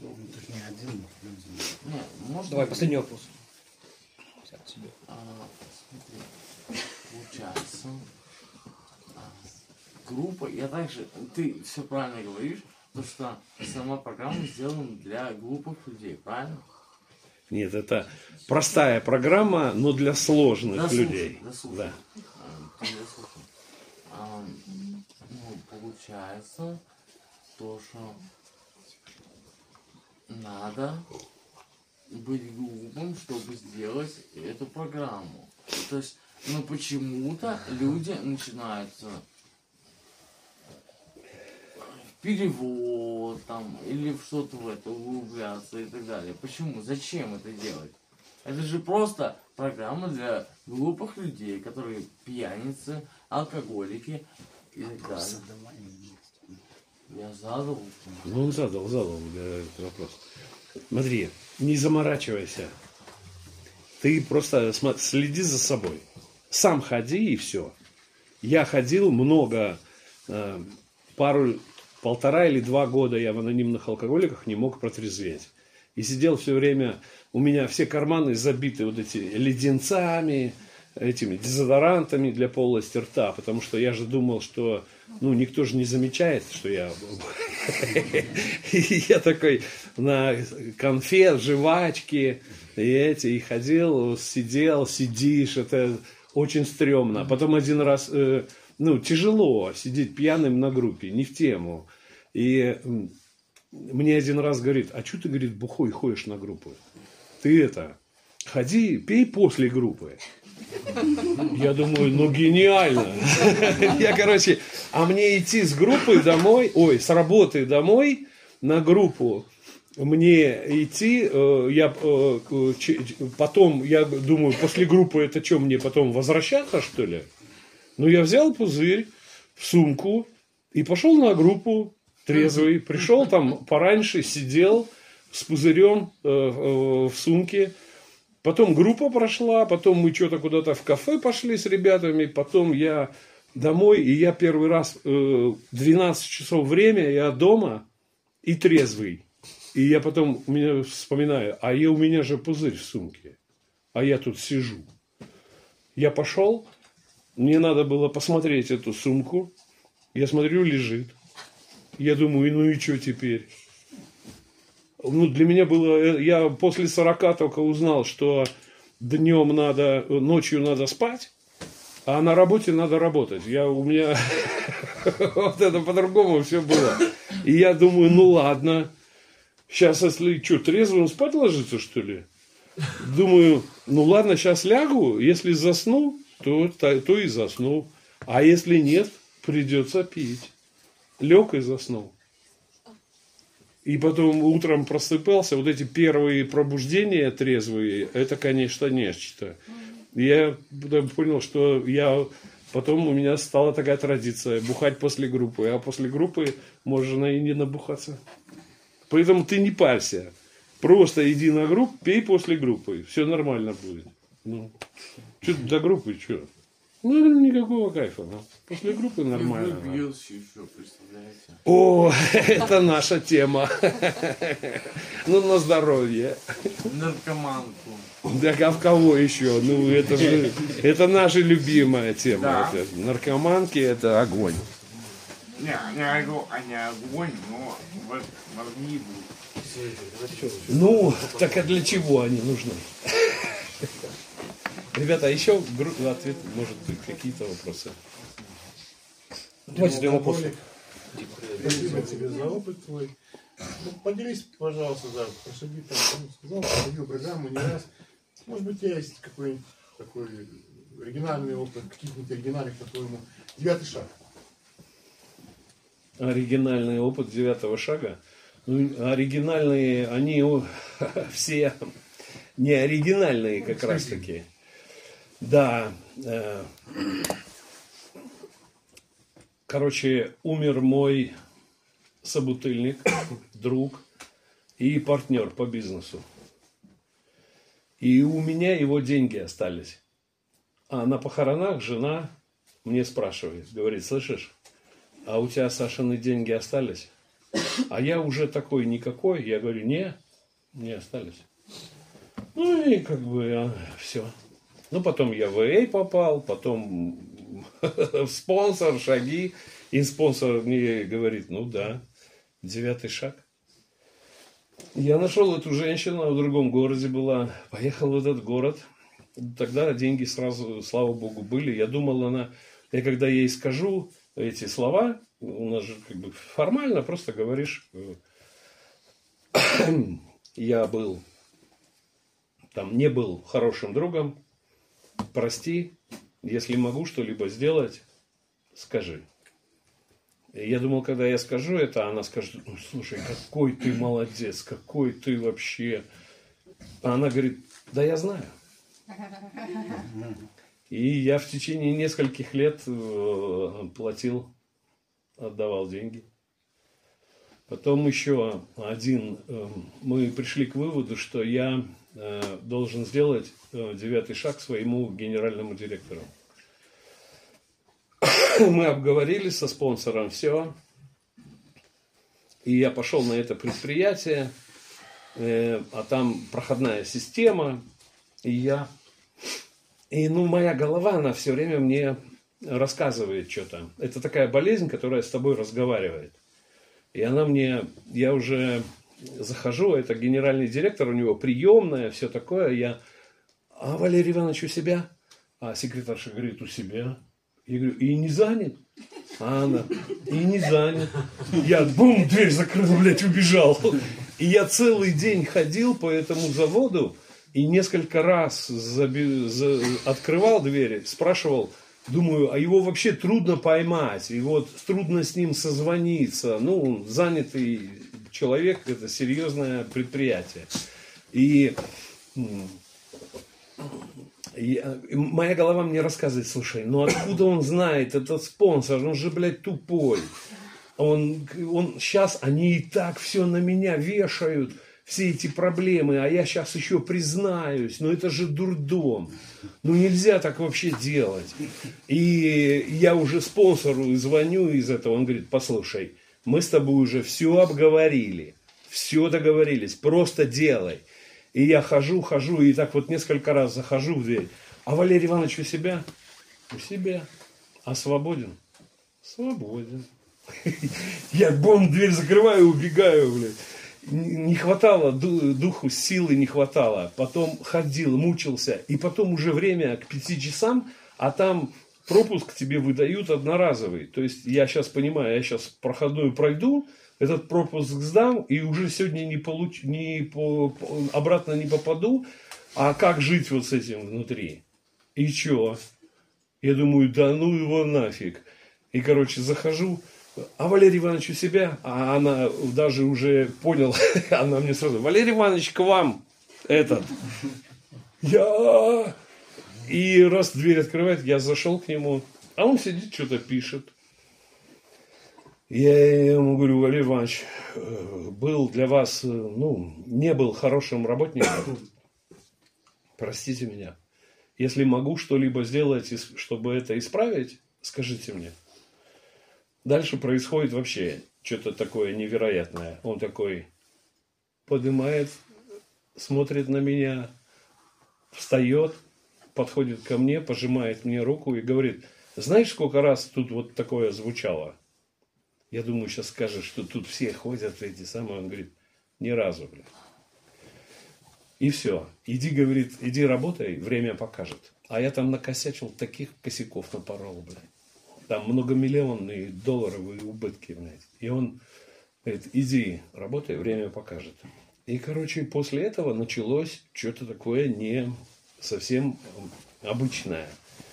Не, можно? Давай, последний вопрос. А, смотри, получается, а, группа, я также, ты все правильно говоришь, то что сама программа сделана для глупых людей, правильно? Нет, это простая программа, но для сложных Да, слушай, людей. да, слушай. Да. А, ты слушай. А, ну, получается, то, что надо быть глупым, чтобы сделать эту программу. То есть, ну почему-то люди начинают в перевод там или в что-то в это углубляться и так далее. Почему? Зачем это делать? Это же просто программа для глупых людей, которые пьяницы, алкоголики и так далее. Я задал. Ну, он задал, задал да, этот вопрос. Смотри, не заморачивайся. Ты просто смо- следи за собой. Сам ходи и все. Я ходил много, э, пару, полтора или два года я в анонимных алкоголиках не мог протрезветь. И сидел все время, у меня все карманы забиты вот эти леденцами, этими дезодорантами для полости рта, потому что я же думал, что ну, никто же не замечает, что я... И я такой на конфет, жвачки, и эти, и ходил, сидел, сидишь, это очень стрёмно. Потом один раз, э, ну, тяжело сидеть пьяным на группе, не в тему. И мне один раз говорит, а что ты, говорит, бухой ходишь на группу? Ты это, ходи, пей после группы. Я думаю, ну гениально. Я, короче, а мне идти с группы домой, ой, с работы домой на группу, мне идти, э, я э, ч, потом, я думаю, после группы это что, мне потом возвращаться, что ли? Ну, я взял пузырь в сумку и пошел на группу трезвый. Пришел там пораньше, сидел с пузырем э, э, в сумке. Потом группа прошла, потом мы что-то куда-то в кафе пошли с ребятами, потом я домой, и я первый раз э, двенадцать часов время, я дома и трезвый. И я потом у меня вспоминаю, а я, у меня же пузырь в сумке, а я тут сижу. Я пошел, мне надо было посмотреть эту сумку, я смотрю, лежит. Я думаю, ну и что теперь? Ну, для меня было, я после сорока только узнал, что днем надо, ночью надо спать, а на работе надо работать. Я, у меня вот это по-другому все было. И я думаю, ну ладно, сейчас если что, трезвым спать ложиться, что ли? Думаю, ну ладно, сейчас лягу, если засну, то, то, то и засну. А если нет, придется пить. Лег и заснул. И потом утром просыпался, вот эти первые пробуждения трезвые, это, конечно, нечто. Я понял, что я потом у меня стала такая традиция бухать после группы, а после группы можно и не набухаться. Поэтому ты не парься. Просто иди на группу, пей после группы. Все нормально будет. Ну, что до группы, что? Ну, никакого кайфа. Ну. После группы нормально. Вы пьете еще, представляете? О, это наша тема. Ну, на здоровье. Наркоманку. Да а в кого еще? Ну, это же, это наша любимая тема. Да. Это, наркоманки это огонь. Не, не огонь, а не огонь, но вот мозги будут. Ну, так а для чего они нужны? Ребята, а еще гру- ответ, может быть, какие-то вопросы? Давайте сделаем вопрос. Спасибо тебе за опыт твой. Ну, поделись, пожалуйста, да, пошаги там, ну, сказал, проходил программу не раз. Может быть, у тебя есть какой-нибудь такой оригинальный опыт, каких-нибудь оригинальных, по-твоему, девятый шаг. Оригинальный опыт девятого шага. Ну, оригинальные, они о, все не оригинальные как раз таки. Да. э, Короче, умер мой собутыльник, друг и партнер по бизнесу. И у меня его деньги остались. А на похоронах жена мне спрашивает, говорит, слышишь, а у тебя, Сашины, деньги остались? А я уже такой никакой. Я говорю, не, не остались. Ну и как бы все. Ну потом я в эй попал, потом в спонсор, шаги. И спонсор мне говорит, ну да, девятый шаг. Я нашел эту женщину, она в другом городе была. Поехал в этот город. Тогда деньги сразу, слава богу, были. Я думал, она... Я когда ей скажу эти слова, у нас же как бы формально просто говоришь, я был, там не был хорошим другом, прости, если могу что-либо сделать, скажи. И я думал, когда я скажу это, она скажет, ну, слушай, какой ты молодец, какой ты вообще. А она говорит, да я знаю. И я в течение нескольких лет платил, отдавал деньги. Потом еще один, мы пришли к выводу, что я должен сделать девятый шаг своему генеральному директору. Мы обговорили со спонсором все. И я пошел на это предприятие, а там проходная система. И я... И, ну, моя голова, она все время мне рассказывает что-то. Это такая болезнь, которая с тобой разговаривает. И она мне, я уже захожу, это генеральный директор, у него приемная, все такое. Я, а Валерий Иванович у себя? А секретарша говорит, у себя. Я говорю, и не занят? А она, и не занят. Я, бум, дверь закрыл, блядь, убежал. И я целый день ходил по этому заводу, и несколько раз заби... за... открывал двери, спрашивал, думаю, а его вообще трудно поймать, и вот трудно с ним созвониться. Ну, занятый человек, это серьезное предприятие. И, и моя голова мне рассказывает, слушай, ну откуда он знает, этот спонсор, он же, блядь, тупой. Он, он сейчас, они и так все на меня вешают, все эти проблемы, а я сейчас еще признаюсь, ну это же дурдом, ну нельзя так вообще делать. И я уже спонсору звоню из этого, он говорит, послушай, мы с тобой уже все обговорили, все договорились, просто делай. И я хожу, хожу, и так вот несколько раз захожу в дверь, а Валерий Иванович у себя? У себя. А свободен? Свободен. Я бом, дверь закрываю, убегаю, блядь. Не хватало духу, силы не хватало. Потом ходил, мучился. И потом уже время к пяти часам, а там пропуск тебе выдают одноразовый. То есть я сейчас понимаю, я сейчас проходную пройду, этот пропуск сдам, и уже сегодня не получ... не по... обратно не попаду. А как жить вот с этим внутри? И чё? Я думаю, да ну его нафиг. И, короче, захожу. А Валерий Иванович у себя? А она даже уже поняла, она мне сразу, Валерий Иванович, к вам этот. Я... И раз дверь открывает, я зашел к нему, а он сидит, что-то пишет. Я ему говорю: Валерий Иванович, э, был для вас, э, ну, не был хорошим работником. Простите меня. Если могу что-либо сделать, ис- чтобы это исправить, скажите мне. Дальше происходит вообще что-то такое невероятное. Он такой поднимает, смотрит на меня, встает, подходит ко мне, пожимает мне руку и говорит: знаешь, сколько раз тут вот такое звучало? Я думаю, сейчас скажешь, что тут все ходят эти самые. Он говорит: ни разу, блядь. И все. Иди, говорит, иди работай, время покажет. А я там накосячил, таких косяков напорол, блядь. Там многомиллионные долларовые убытки, блядь. И он говорит: иди работай, время покажет. И, короче, после этого началось что-то такое не совсем обычное.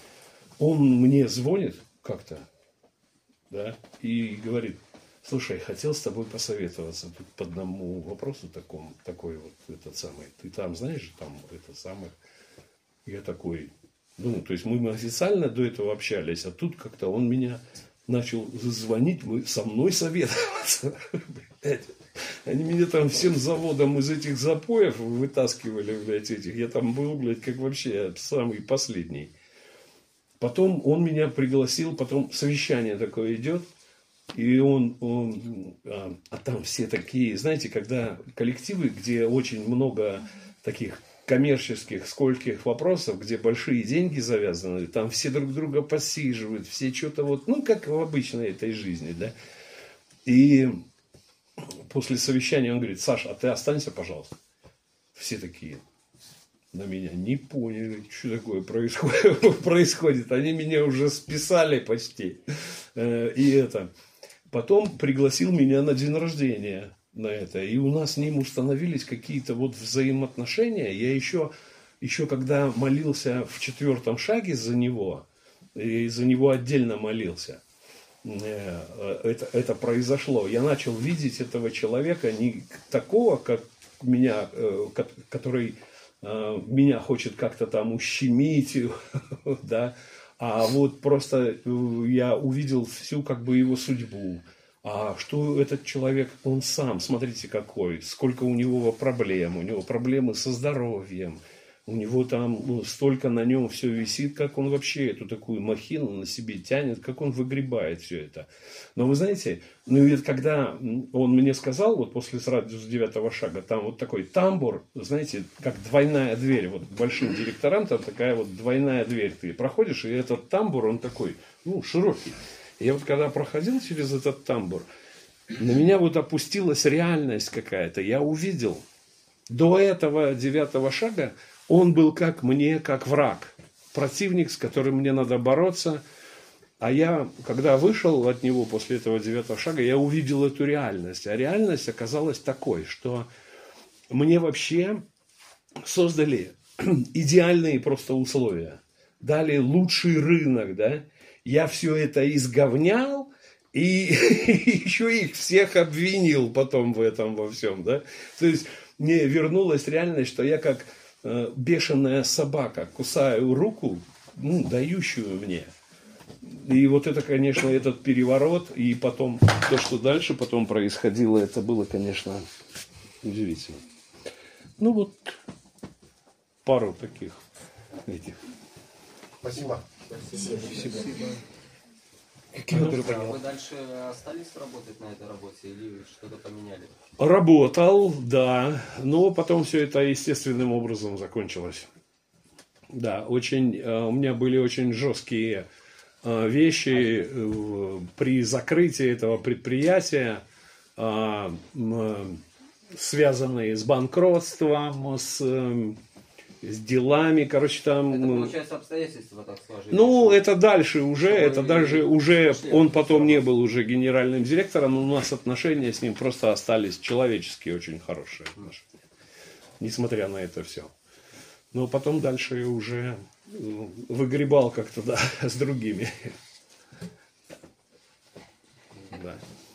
Он мне звонит как-то, да, и говорит: слушай, хотел с тобой посоветоваться тут по одному вопросу такому, такой вот этот самый. Ты там знаешь, там это самое. Я такой, ну, то есть мы официально до этого общались, а тут как-то он меня начал звонить, мы со мной советоваться. Они меня там всем заводом из этих запоев вытаскивали, блядь, этих. Я там был, блядь, как вообще самый последний. Потом он меня пригласил, потом совещание такое идет, и он, он а, а там все такие, знаете, когда коллективы, где очень много таких коммерческих, скольких вопросов, где большие деньги завязаны, там все друг друга посиживают, все что-то вот, ну, как в обычной этой жизни, да. И после совещания он говорит: Саша, а ты останься, пожалуйста. Все такие на меня не поняли, что такое происходит. происходит. Они меня уже списали почти. И это. Потом пригласил меня на день рождения на это. И у нас с ним установились какие-то вот взаимоотношения. Я еще, еще когда молился в четвертом шаге за него, и за него отдельно молился, это, это произошло. Я начал видеть этого человека не такого, как меня, который меня хочет как-то там ущемить, да, а вот просто я увидел всю как бы его судьбу. А что этот человек, он сам, смотрите какой, сколько у него проблем, у него проблемы со здоровьем, у него там, ну, столько на нем все висит, как он вообще эту такую махину на себе тянет, как он выгребает все это. Но вы знаете, ну ведь когда он мне сказал, вот после сразу с девятого шага, там вот такой тамбур, знаете, как двойная дверь, вот к большим директорам там такая вот двойная дверь, ты проходишь, и этот тамбур, он такой, ну, широкий. И я вот когда проходил через этот тамбур, на меня вот опустилась реальность какая-то, я увидел, до этого девятого шага он был как мне, как враг, противник, с которым мне надо бороться. А я, когда вышел от него после этого девятого шага, я увидел эту реальность. А реальность оказалась такой, что мне вообще создали идеальные просто условия. Дали лучший рынок, да. Я все это изговнял и еще их всех обвинил потом в этом во всем, да. То есть мне вернулась реальность, что я как бешеная собака, кусаю руку, ну, дающую мне. И вот это, конечно, этот переворот, и потом то, что дальше потом происходило, это было, конечно, удивительно. Ну вот, пару таких этих. Спасибо. Спасибо. А вы дальше остались работать на этой работе или что-то поменяли? Работал, да, но потом все это естественным образом закончилось. Да, очень, у меня были очень жесткие вещи при закрытии этого предприятия, связанные с банкротством, с... с делами, короче, там... Это, получается, обстоятельства так сложились. Ну, это дальше уже, Что это вы даже уже, пошли, он потом что? не был уже генеральным директором, но у нас отношения с ним просто остались человеческие, очень хорошие отношения, несмотря на это все. Но потом дальше я уже выгребал как-то, да, с другими. Да.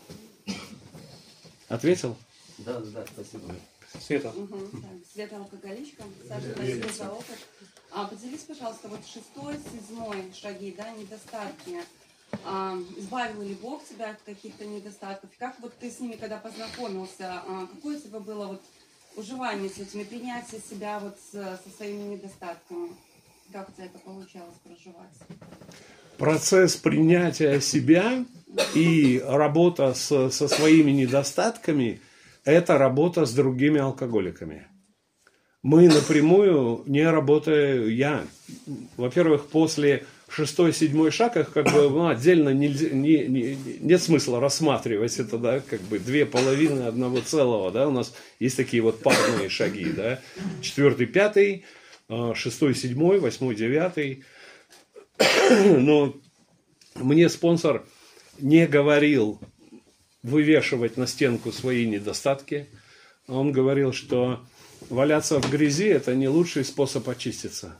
Ответил? Да, да, да, спасибо. Света. Угу. Света алкоголичка. Саша, спасибо за опыт. А, поделись, пожалуйста, вот шестой, седьмой шаги, да, недостатки. А, избавил ли Бог тебя от каких-то недостатков? Как вот ты с ними, когда познакомился, а, какое у тебя было вот уживание с этими, принятие себя вот с, со своими недостатками? Как у тебя это получалось проживать? Процесс принятия себя и работа с, со своими недостатками – это работа с другими алкоголиками. Мы напрямую не работаю, я, во-первых, после шестой-седьмой шаг, их как бы ну, отдельно нельзя, не, не, нет смысла рассматривать это, да, как бы две половины одного целого, да, у нас есть такие вот парные шаги, да, четвертый, пятый, шестой, седьмой, восьмой, девятый, но мне спонсор не говорил вывешивать на стенку свои недостатки, он говорил, что валяться в грязи – это не лучший способ очиститься.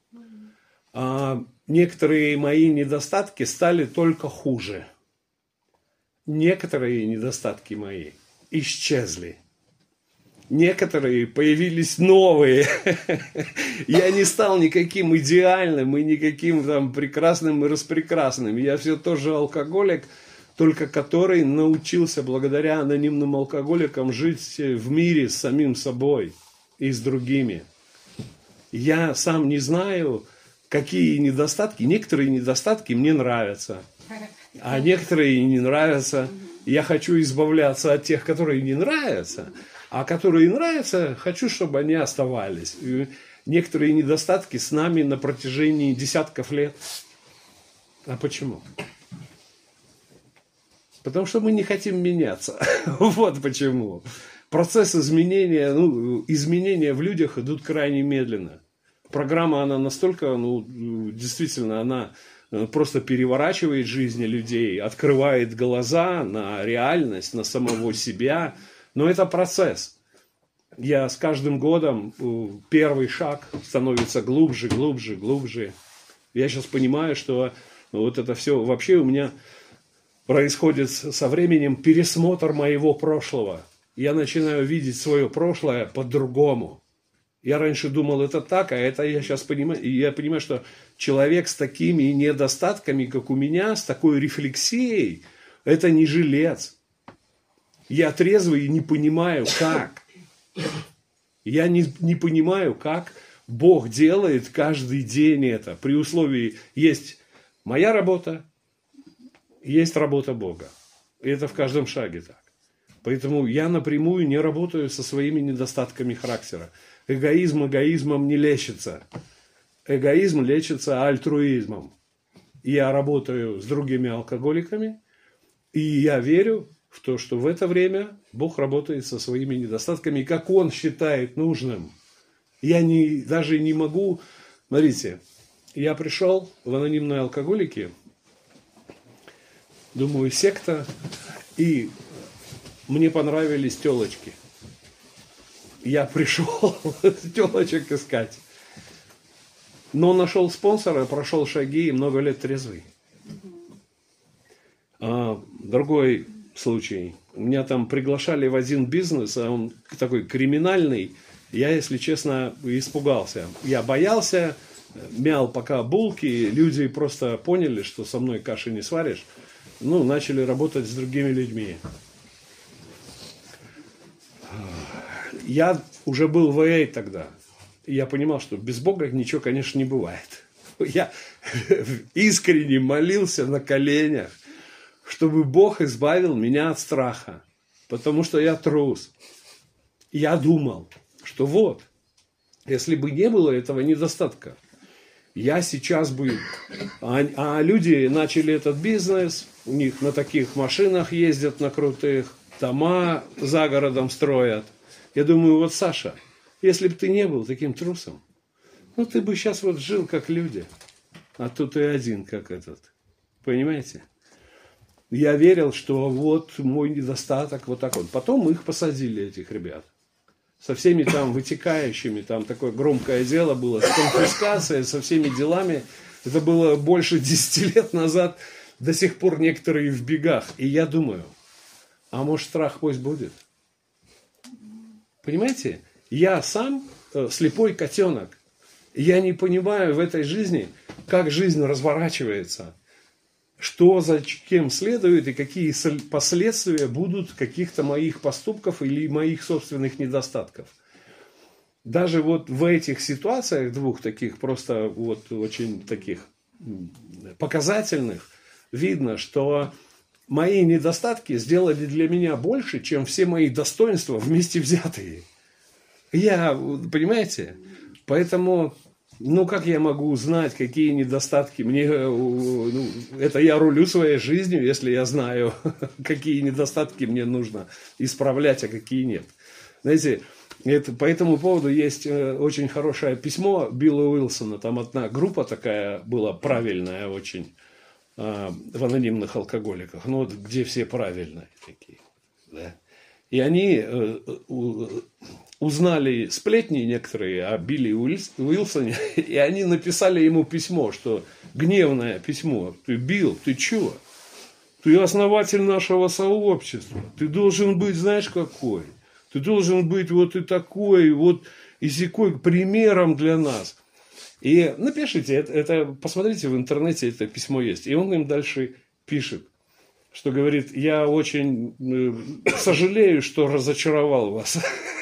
А некоторые мои недостатки стали только хуже. Некоторые недостатки мои исчезли. Некоторые появились новые. Я не стал никаким идеальным и никаким там прекрасным и распрекрасным. Я все тоже алкоголик, только который научился благодаря анонимным алкоголикам жить в мире с самим собой и с другими. Я сам не знаю, какие недостатки. Некоторые недостатки мне нравятся, а некоторые не нравятся. Я хочу избавляться от тех, которые не нравятся, а которые нравятся, хочу, чтобы они оставались. И некоторые недостатки с нами на протяжении десятков лет. А почему? Потому что мы не хотим меняться. Вот почему. Процесс изменения, ну, изменения в людях идут крайне медленно. Программа, она настолько, ну, действительно, она просто переворачивает жизни людей, открывает глаза на реальность, на самого себя. Но это процесс. Я с каждым годом, первый шаг становится глубже, глубже, глубже. Я сейчас понимаю, что вот это все вообще у меня происходит со временем пересмотр моего прошлого. Я начинаю видеть свое прошлое по-другому. Я раньше думал, это так, а это я сейчас понимаю. И я понимаю, что человек с такими недостатками, как у меня, с такой рефлексией, это не жилец. Я трезвый и не понимаю, как. Я не, не понимаю, как Бог делает каждый день это. При условии, есть моя работа, есть работа Бога. И это в каждом шаге так. Поэтому я напрямую не работаю со своими недостатками характера. Эгоизм эгоизмом не лечится. Эгоизм лечится альтруизмом. Я работаю с другими алкоголиками, и я верю в то, что в это время Бог работает со своими недостатками, как Он считает нужным. Я не, даже не могу... Смотрите, я пришел в анонимные алкоголики, думаю, секта, и мне понравились телочки. Я пришел телочек искать. Но нашел спонсора, прошел шаги и много лет трезвый. А, другой случай. Меня там приглашали в один бизнес, а он такой криминальный. Я, если честно, испугался. Я боялся, мял пока булки. Люди просто поняли, что со мной каши не сваришь. Ну, начали работать с другими людьми. Я уже был в эй эй тогда. И я понимал, что без Бога ничего, конечно, не бывает. Я искренне молился на коленях, чтобы Бог избавил меня от страха. Потому что я трус. Я думал, что вот, если бы не было этого недостатка, я сейчас бы... А, а люди начали этот бизнес, у них на таких машинах ездят, на крутых, дома за городом строят. Я думаю, вот, Саша, если бы ты не был таким трусом, ну, ты бы сейчас вот жил как люди. А тут и один, как этот. Понимаете? Я верил, что вот мой недостаток, вот так вот. Потом их посадили, этих ребят. Со всеми там вытекающими, там такое громкое дело было, с конфискацией, со всеми делами. Это было больше десяти лет назад. До сих пор некоторые в бегах. И я думаю, а может, страх пусть будет? Понимаете? Я сам э, слепой котенок. Я не понимаю в этой жизни, как жизнь разворачивается. что за кем следует и какие последствия будут каких-то моих поступков или моих собственных недостатков. Даже вот в этих ситуациях двух таких просто вот очень таких показательных видно, что мои недостатки сделали для меня больше, чем все мои достоинства вместе взятые. Я, понимаете? Поэтому, ну, как я могу узнать, какие недостатки мне... Ну, это я рулю своей жизнью, если я знаю, какие недостатки мне нужно исправлять, а какие нет. Знаете, это, по этому поводу есть очень хорошее письмо Билла Уилсона. Там одна группа такая была правильная очень в анонимных алкоголиках. Ну, вот где все правильные такие. Да? И они узнали сплетни некоторые о Билли Уилсоне, и они написали ему письмо, что гневное письмо. Ты, Билл, ты чё? Ты основатель нашего сообщества. Ты должен быть, знаешь, какой? Ты должен быть вот и такой, вот и сякой примером для нас. И напишите, это, это, посмотрите в интернете, это письмо есть. И он им дальше пишет, что говорит, я очень э, сожалею, что разочаровал вас.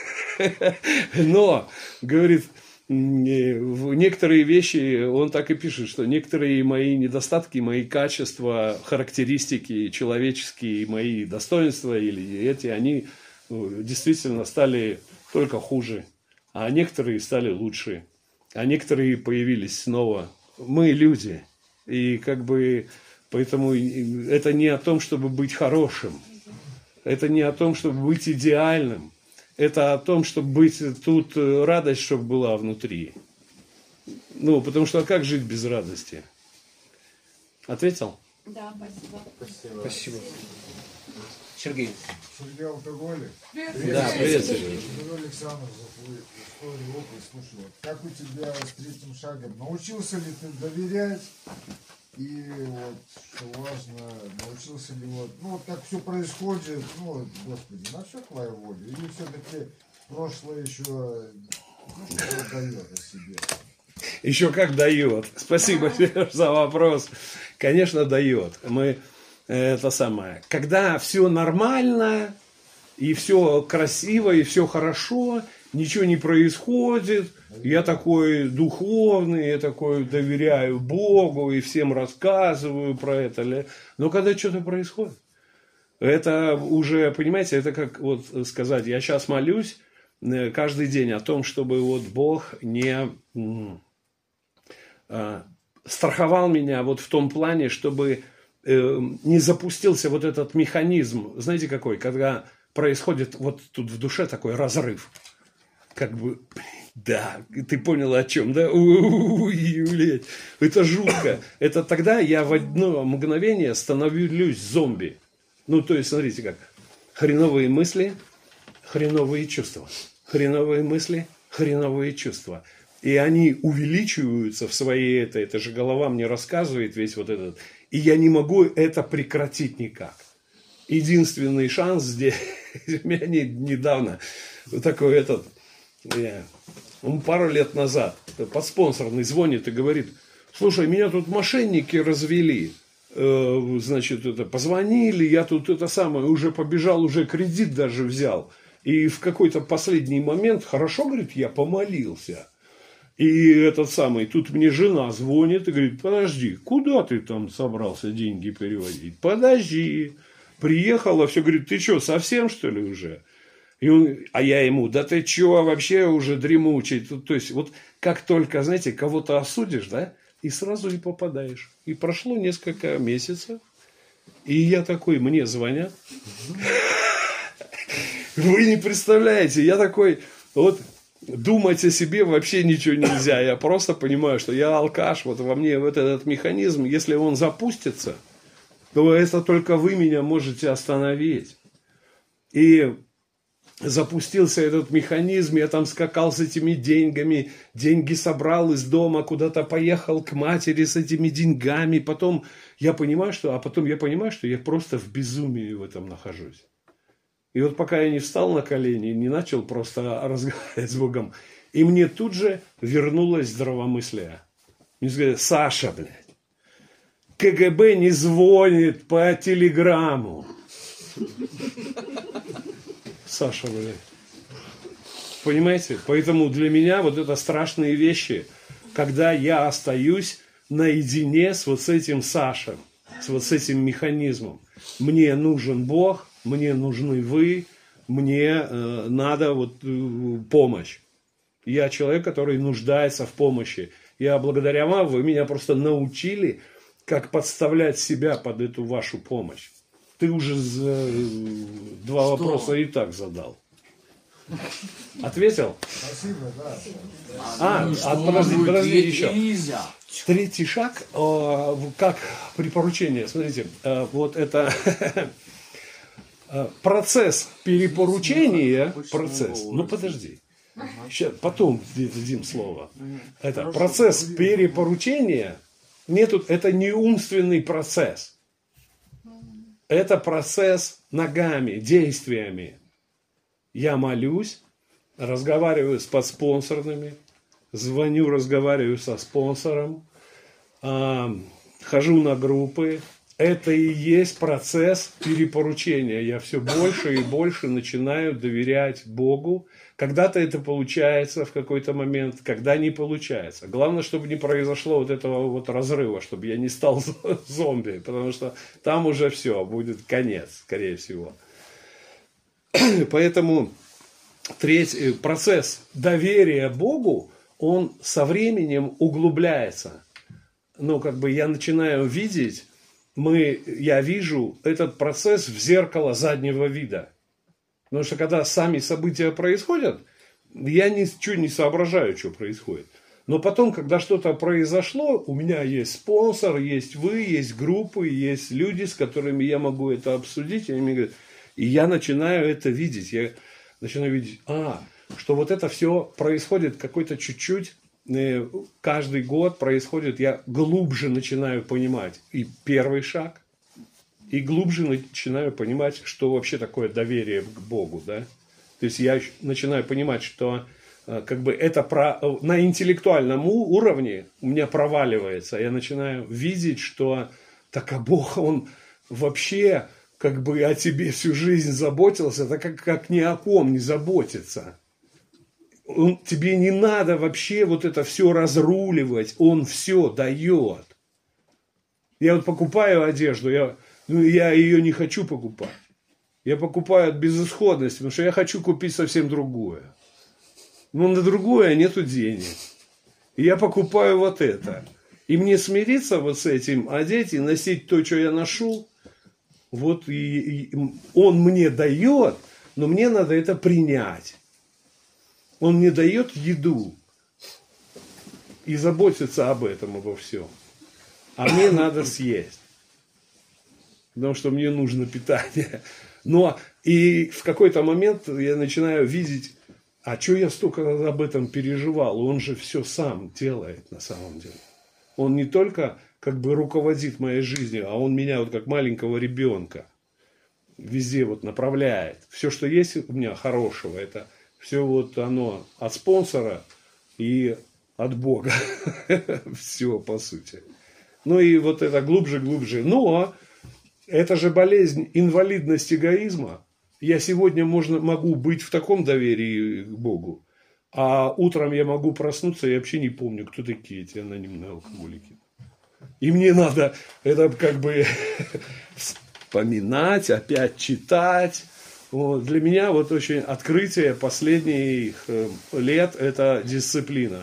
Но, говорит, в некоторые вещи, он так и пишет, что некоторые мои недостатки, мои качества, характеристики человеческие, мои достоинства или эти, они действительно стали только хуже, а некоторые стали лучше, а некоторые появились снова. Мы люди, и как бы поэтому это не о том, чтобы быть хорошим, это не о том, чтобы быть идеальным. Это о том, чтобы быть тут, радость, чтобы была внутри. Ну, потому что а как жить без радости? Ответил? Да, спасибо. Спасибо. Спасибо. Сергей. Сергей алкоголик. Привет. Да, привет, Сергей. Сергей Александр, за твою историю, опыт, слушай, вот как у тебя с третьим шагом? Научился ли ты доверять? И вот, что важно, научился ли вот, ну вот как все происходит, ну вот, Господи, на все твоя воля, или все-таки прошлое еще, ну, что дает о себе? Еще как дает. Спасибо, Сереж, за вопрос. Конечно, дает. Мы, это самое, когда все нормально, и все красиво, и все хорошо, ничего не происходит, я такой духовный, я такой доверяю Богу и всем рассказываю про это. Но когда что-то происходит, это уже, понимаете, это как вот сказать, я сейчас молюсь каждый день о том, чтобы вот Бог не э, страховал меня вот в том плане, чтобы э, не запустился вот этот механизм, знаете какой, когда происходит вот тут в душе такой разрыв. Как бы, да, ты понял о чем, да? У-у-у, блядь, это жутко. Это тогда я в одно мгновение становлюсь зомби. Ну, то есть, смотрите как. Хреновые мысли, хреновые чувства. Хреновые мысли, хреновые чувства. И они увеличиваются в своей этой, это же голова мне рассказывает весь вот этот. И я не могу это прекратить никак. Единственный шанс здесь, у меня недавно вот такой этот... Я, он пару лет назад подспонсорный звонит и говорит, слушай, меня тут мошенники развели, э, значит, это, позвонили, я тут это самое, уже побежал, уже кредит даже взял. И в какой-то последний момент, хорошо, говорит, я помолился. И этот самый, тут мне жена звонит и говорит, подожди, куда ты там собрался деньги переводить? Подожди, приехала, все, говорит, ты что, совсем что ли уже? И он, а я ему, да ты чего вообще уже дремучий? То есть, вот как только, знаете, кого-то осудишь, да, и сразу и попадаешь. И прошло несколько месяцев, и я такой, мне звонят. Вы не представляете, я такой, вот думать о себе вообще ничего нельзя. Я просто понимаю, что я алкаш, вот во мне вот этот механизм, если он запустится, то это только вы меня можете остановить. И запустился этот механизм, я там скакал с этими деньгами, деньги собрал из дома, куда-то поехал к матери с этими деньгами, потом я понимаю, что, а потом я понимаю, что я просто в безумии в этом нахожусь. И вот пока я не встал на колени, не начал просто разговаривать с Богом, и мне тут же вернулось здравомыслие. Мне сказали, Саша, блядь, КГБ не звонит по телеграмму. Саша, блядь. Понимаете? Поэтому для меня вот это страшные вещи, когда я остаюсь наедине с вот с этим Сашей, с вот с этим механизмом. Мне нужен Бог, мне нужны вы, мне э, надо вот э, помощь. Я человек, который нуждается в помощи. Я благодаря вам, вы меня просто научили, как подставлять себя под эту вашу помощь. Ты уже за, два Что? вопроса и так задал. Ответил? Спасибо, да. А, Ну, а что подожди, будет, подожди ведь еще. Нельзя. Третий шаг, э, как при поручении. Смотрите, э, вот это э, процесс перепоручения, процесс, ну подожди, сейчас, потом дадим слово. Это процесс перепоручения, нету, это не умственный процесс. Это процесс ногами, действиями. Я молюсь, разговариваю с подспонсорными, звоню, разговариваю со спонсором, э, хожу на группы. Это и есть процесс перепоручения. Я все больше и больше начинаю доверять Богу. Когда-то это получается в какой-то момент, когда не получается. Главное, чтобы не произошло вот этого вот разрыва, чтобы я не стал зомби, потому что там уже все, будет конец, скорее всего. Поэтому третий процесс доверия Богу, он со временем углубляется. Ну, как бы я начинаю видеть, мы, я вижу этот процесс в зеркало заднего вида. Потому что когда сами события происходят, я ничего не соображаю, что происходит. Но потом, когда что-то произошло, у меня есть спонсор, есть вы, есть группы, есть люди, с которыми я могу это обсудить. И, они мне говорят, и я начинаю это видеть. Я начинаю видеть, а, что вот это все происходит какой-то чуть-чуть, э, каждый год происходит, я глубже начинаю понимать. И первый шаг, и глубже начинаю понимать, что вообще такое доверие к Богу. Да? То есть я начинаю понимать, что э, как бы это про, на интеллектуальном уровне у меня проваливается. Я начинаю видеть, что так а Бог, Он вообще как бы о тебе всю жизнь заботился, так как, как ни о ком не заботится. Он, тебе не надо вообще вот это все разруливать, Он все дает. Я вот покупаю одежду, я, ну, я ее не хочу покупать. Я покупаю от безысходности, потому что я хочу купить совсем другое. Но на другое нету денег. И я покупаю вот это. И мне смириться вот с этим, одеть и носить то, что я ношу, вот и, и Он мне дает, но мне надо это принять. Он мне дает еду и заботится об этом, обо всем. А мне надо съесть, потому что мне нужно питание. Но и в какой-то момент я начинаю видеть, а что я столько об этом переживал? Он же все сам делает на самом деле. Он не только как бы руководит моей жизнью, а он меня вот как маленького ребенка везде вот направляет. Все, что есть у меня хорошего, это все вот оно от спонсора и от Бога. Все, по сути. Ну и вот это глубже, глубже. Но это же болезнь, инвалидность эгоизма. Я сегодня можно, могу быть в таком доверии к Богу, а утром я могу проснуться и вообще не помню, кто такие эти анонимные алкоголики. И мне надо это как бы вспоминать, опять читать. Вот. Для меня вот очень открытие последних лет – это дисциплина.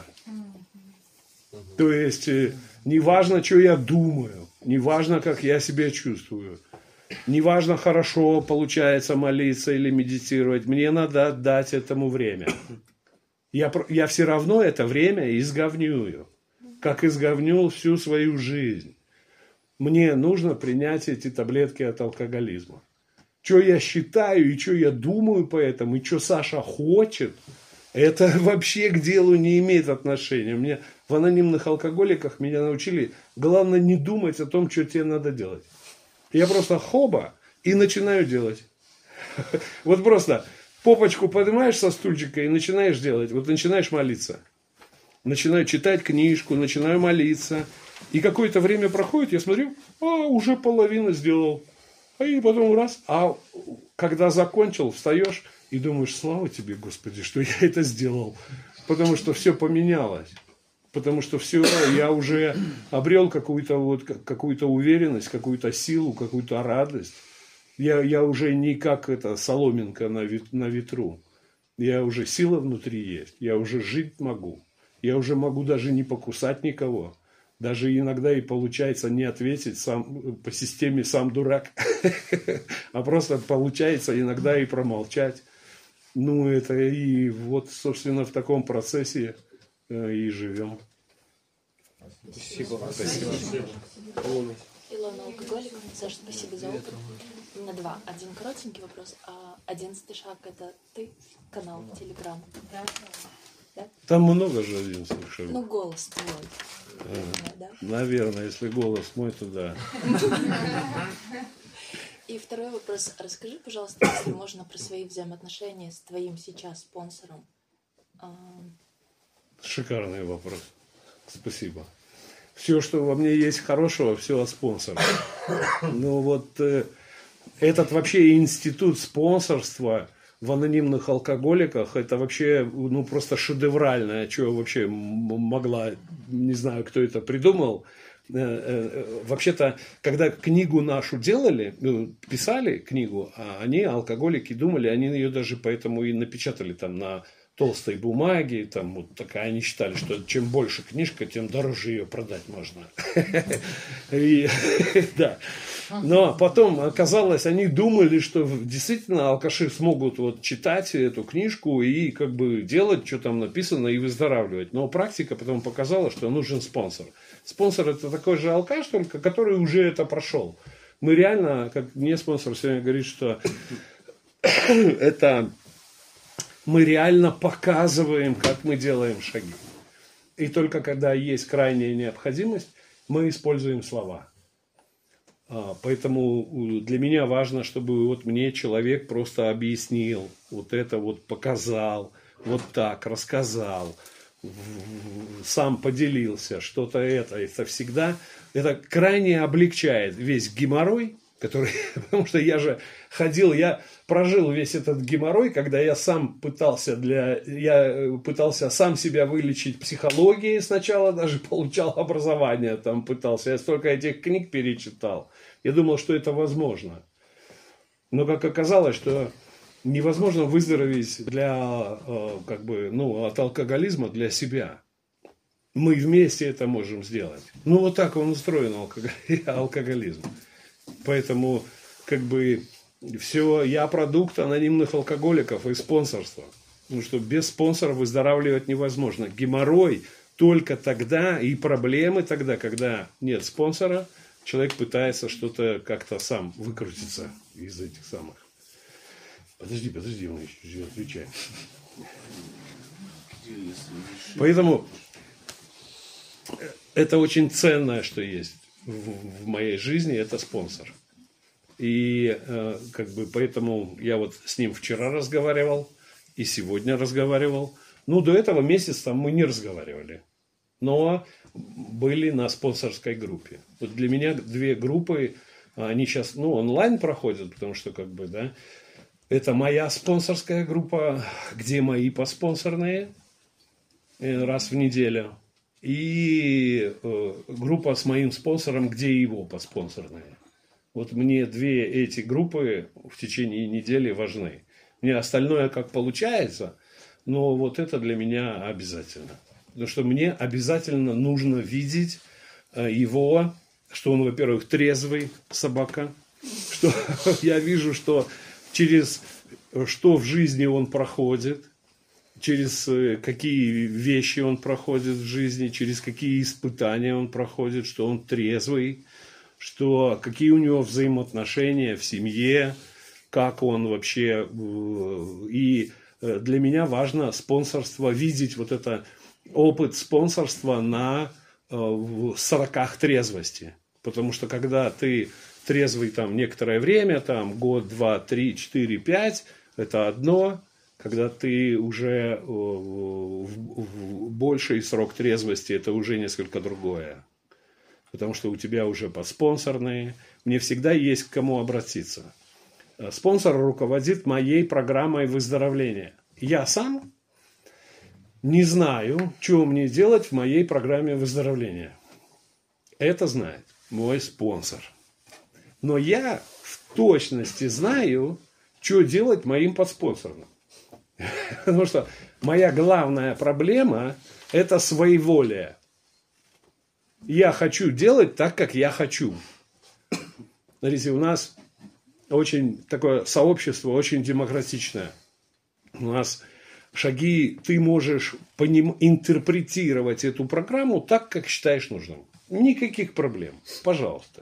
То есть, не важно, что я думаю, не важно, как я себя чувствую, не важно, хорошо получается молиться или медитировать, мне надо отдать этому время. Я, я все равно это время изговнюю, как изговнюл всю свою жизнь. Мне нужно принять эти таблетки от алкоголизма. Что я считаю и что я думаю по этому, и что Саша хочет, это вообще к делу не имеет отношения. Мне в анонимных алкоголиках меня научили, главное не думать о том, что тебе надо делать. Я просто хоба и начинаю делать. Вот просто попочку поднимаешь со стульчика и начинаешь делать. Вот начинаешь молиться. Начинаю читать книжку, начинаю молиться. И какое-то время проходит, я смотрю, а, уже половину сделал. И потом раз, а когда закончил, встаешь и думаешь, слава тебе, Господи, что я это сделал. Потому что все поменялось. Потому что все, я уже обрел какую-то вот, какую-то уверенность, какую-то силу, какую-то радость. Я, я уже не как это соломинка на, вет, на ветру. Я уже сила внутри есть. Я уже жить могу. Я уже могу даже не покусать никого. Даже иногда и получается не ответить сам, по системе сам дурак. А просто получается иногда и промолчать. Ну, это и вот, собственно, в таком процессе и живем. Спасибо. Спасибо. Илона Алкоголик. Саша, спасибо за опыт. У меня два. Один коротенький вопрос. А одиннадцатый шаг это ты? Канал, Телеграм? Да. Да? Там много же одиннадцатых шагов. Ну, голос твой. А, Да? наверное, если голос мой, то да. И второй вопрос. Расскажи, пожалуйста, если можно, про свои взаимоотношения с твоим сейчас спонсором. Шикарный вопрос. Спасибо. Все, что во мне есть хорошего, все от спонсора. Ну вот э, этот вообще институт спонсорства в анонимных алкоголиках, это вообще ну просто шедевральное, что вообще могла, не знаю, кто это придумал. Э, э, вообще-то, когда книгу нашу делали, ну, писали книгу, а они, алкоголики, думали, они ее даже поэтому и напечатали там на толстой бумаги, там вот такая, они считали, что чем больше книжка, тем дороже ее продать можно. И, да. Но потом оказалось, они думали, что действительно алкаши смогут вот читать эту книжку и как бы делать, что там написано, и выздоравливать. Но практика потом показала, что нужен спонсор. Спонсор это такой же алкаш, только который уже это прошел. Мы реально, как мне спонсор сегодня говорит, что это мы реально показываем, как мы делаем шаги. И только когда есть крайняя необходимость, мы используем слова. Поэтому для меня важно, чтобы вот мне человек просто объяснил, вот это вот показал, вот так рассказал, сам поделился, что-то это. Это всегда, это крайне облегчает весь геморрой, который, потому что я же ходил, я прожил весь этот геморрой, когда я сам пытался для, я пытался сам себя вылечить психологией сначала, даже получал образование там пытался, я столько этих книг перечитал, я думал, что это возможно, но как оказалось, что невозможно выздороветь для, как бы, ну, от алкоголизма для себя. Мы вместе это можем сделать. Ну вот так он устроен алкоголизм. Поэтому, как бы, все, я продукт анонимных алкоголиков и спонсорства. Потому что без спонсора выздоравливать невозможно. Геморрой только тогда и проблемы тогда, когда нет спонсора, человек пытается что-то как-то сам выкрутиться из этих самых. Подожди, подожди, он еще отвечает. Поэтому это очень ценное, что есть в, в моей жизни, это спонсор. И э, как бы поэтому я вот с ним вчера разговаривал и сегодня разговаривал. Ну, до этого месяца мы не разговаривали, но были на спонсорской группе. Вот для меня две группы, они сейчас, ну, онлайн проходят, потому что как бы, да, это моя спонсорская группа, где мои поспонсорные раз в неделю. И э, группа с моим спонсором, где его поспонсорные. Вот мне две эти группы в течение недели важны. Мне остальное как получается, но вот это для меня обязательно. Потому что мне обязательно нужно видеть э, его, что он, во-первых, трезвый собака, что я вижу, что через что в жизни он проходит, через какие вещи он проходит в жизни, через какие испытания он проходит, что он трезвый, что какие у него взаимоотношения в семье, как он вообще. И для меня важно спонсорство, видеть вот это опыт спонсорства на сороках трезвости. Потому что когда ты трезвый там некоторое время, там год, два, три, четыре, пять, это одно. Когда ты уже в больший срок трезвости, это уже несколько другое. потому что у тебя уже подспонсорные. Мне всегда есть к кому обратиться. Спонсор руководит моей программой выздоровления. Я сам не знаю, что мне делать в моей программе выздоровления. Это знает мой спонсор. Но я в точности знаю, что делать моим подспонсорным. Потому что моя главная проблема – это своеволие. Я хочу делать так, как я хочу. Смотрите, у нас очень такое сообщество, очень демократичное. У нас шаги, ты можешь по ним интерпретировать эту программу так, как считаешь нужным. Никаких проблем. Пожалуйста.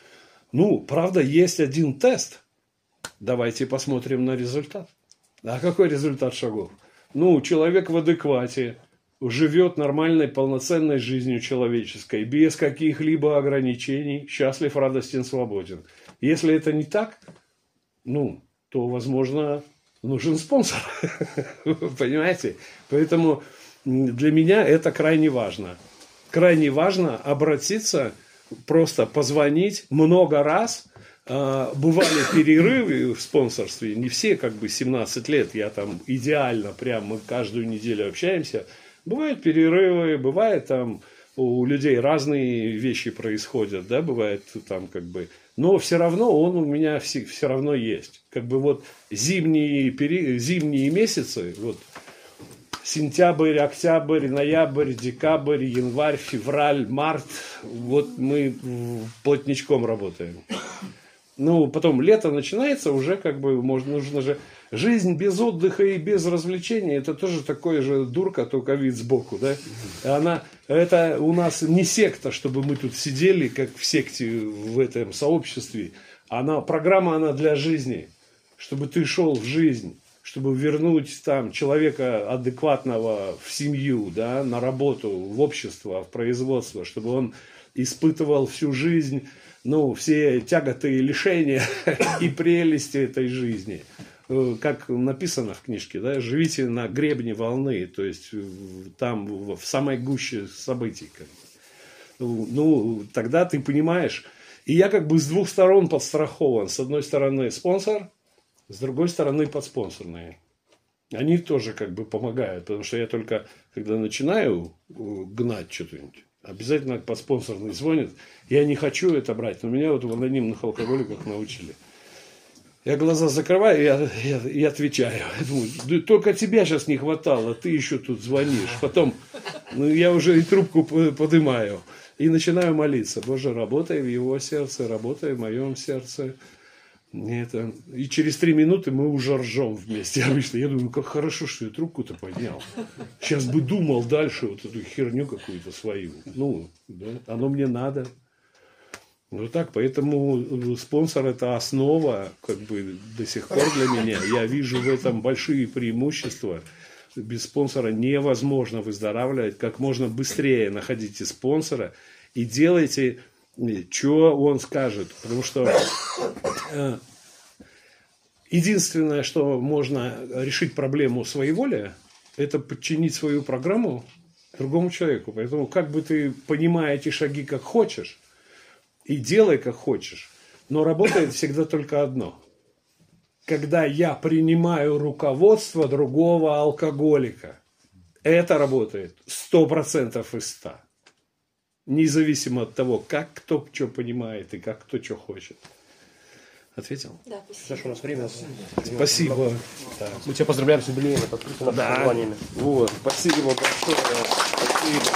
Ну, правда, есть один тест. Давайте посмотрим на результат. А какой результат шагов? Ну, человек в адеквате, живет нормальной, полноценной жизнью человеческой, без каких-либо ограничений, счастлив, радостен, свободен. Если это не так, ну, то, возможно, нужен спонсор. Понимаете? Поэтому для меня это крайне важно. Крайне важно обратиться, просто позвонить много раз. Бывали перерывы в спонсорстве, не все, как бы семнадцать лет, я там идеально, прям мы каждую неделю общаемся. Бывают перерывы, бывает там у людей разные вещи происходят, да, бывает там как бы, но все равно он у меня все, все равно есть. Как бы вот зимние, пери, зимние месяцы, вот сентябрь, октябрь, ноябрь, декабрь, январь, февраль, март, вот мы плотничком работаем. Ну, потом лето начинается, уже как бы можно, нужно же... Жизнь без отдыха и без развлечений, это тоже такой же дурка, только вид сбоку, да? Она, это у нас не секта, чтобы мы тут сидели, как в секте в этом сообществе. Она, программа, она для жизни, чтобы ты шел в жизнь, чтобы вернуть там человека адекватного в семью, да, на работу, в общество, в производство, чтобы он испытывал всю жизнь, ну, все тяготы и лишения и прелести этой жизни. Как написано в книжке, да, живите на гребне волны, то есть там в самой гуще событий. Ну, тогда ты понимаешь. И я как бы с двух сторон подстрахован. С одной стороны спонсор, с другой стороны подспонсорные. Они тоже как бы помогают, потому что я только, когда начинаю гнать что-нибудь, обязательно подспонсорный звонит. Я не хочу это брать, но меня вот в анонимных алкоголиках научили. Я глаза закрываю и, я, я, и отвечаю. Я думаю, только тебя сейчас не хватало, ты еще тут звонишь. Потом ну, я уже и трубку поднимаю и начинаю молиться. Боже, работай в его сердце, работай в моем сердце. Это... И через три минуты мы уже ржем вместе. Обычно я думаю, как хорошо, что я трубку-то поднял. Сейчас бы думал дальше вот эту херню какую-то свою. Ну, да, оно мне надо. Вот так, поэтому спонсор это основа, как бы до сих пор для меня. Я вижу в этом большие преимущества. Без спонсора невозможно выздоравливать. Как можно быстрее находите спонсора и делайте, что он скажет. Потому что э, единственное, что можно решить проблему своеволия, это подчинить свою программу другому человеку. Поэтому как бы ты, понимая эти шаги как хочешь, и делай как хочешь, но работает всегда только одно. Когда я принимаю руководство другого алкоголика, это работает сто процентов из ста. Независимо от того, как кто что понимает и как кто что хочет. Ответил? Да, спасибо. Саша, у нас время. Спасибо. Да. Мы тебя поздравляем с юбилеем, это открытым Да. названиями. Вот, спасибо большое. Спасибо.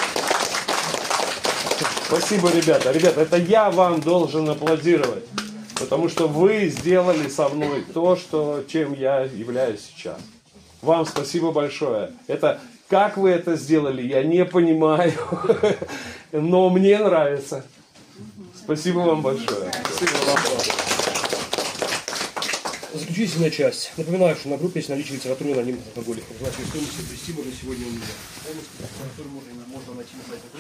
Спасибо, ребята. Ребята, это я вам должен аплодировать. Потому что вы сделали со мной то, что, чем я являюсь сейчас. Вам спасибо большое. Это, как вы это сделали, я не понимаю. Но мне нравится. Спасибо вам большое. Спасибо вам большое. Заключительная часть. Напоминаю, что на группе есть наличие литературы анонимных алкоголиков. Значит, стоимость прийти можно сегодня у меня. Полностью, который можно, можно найти на сайте.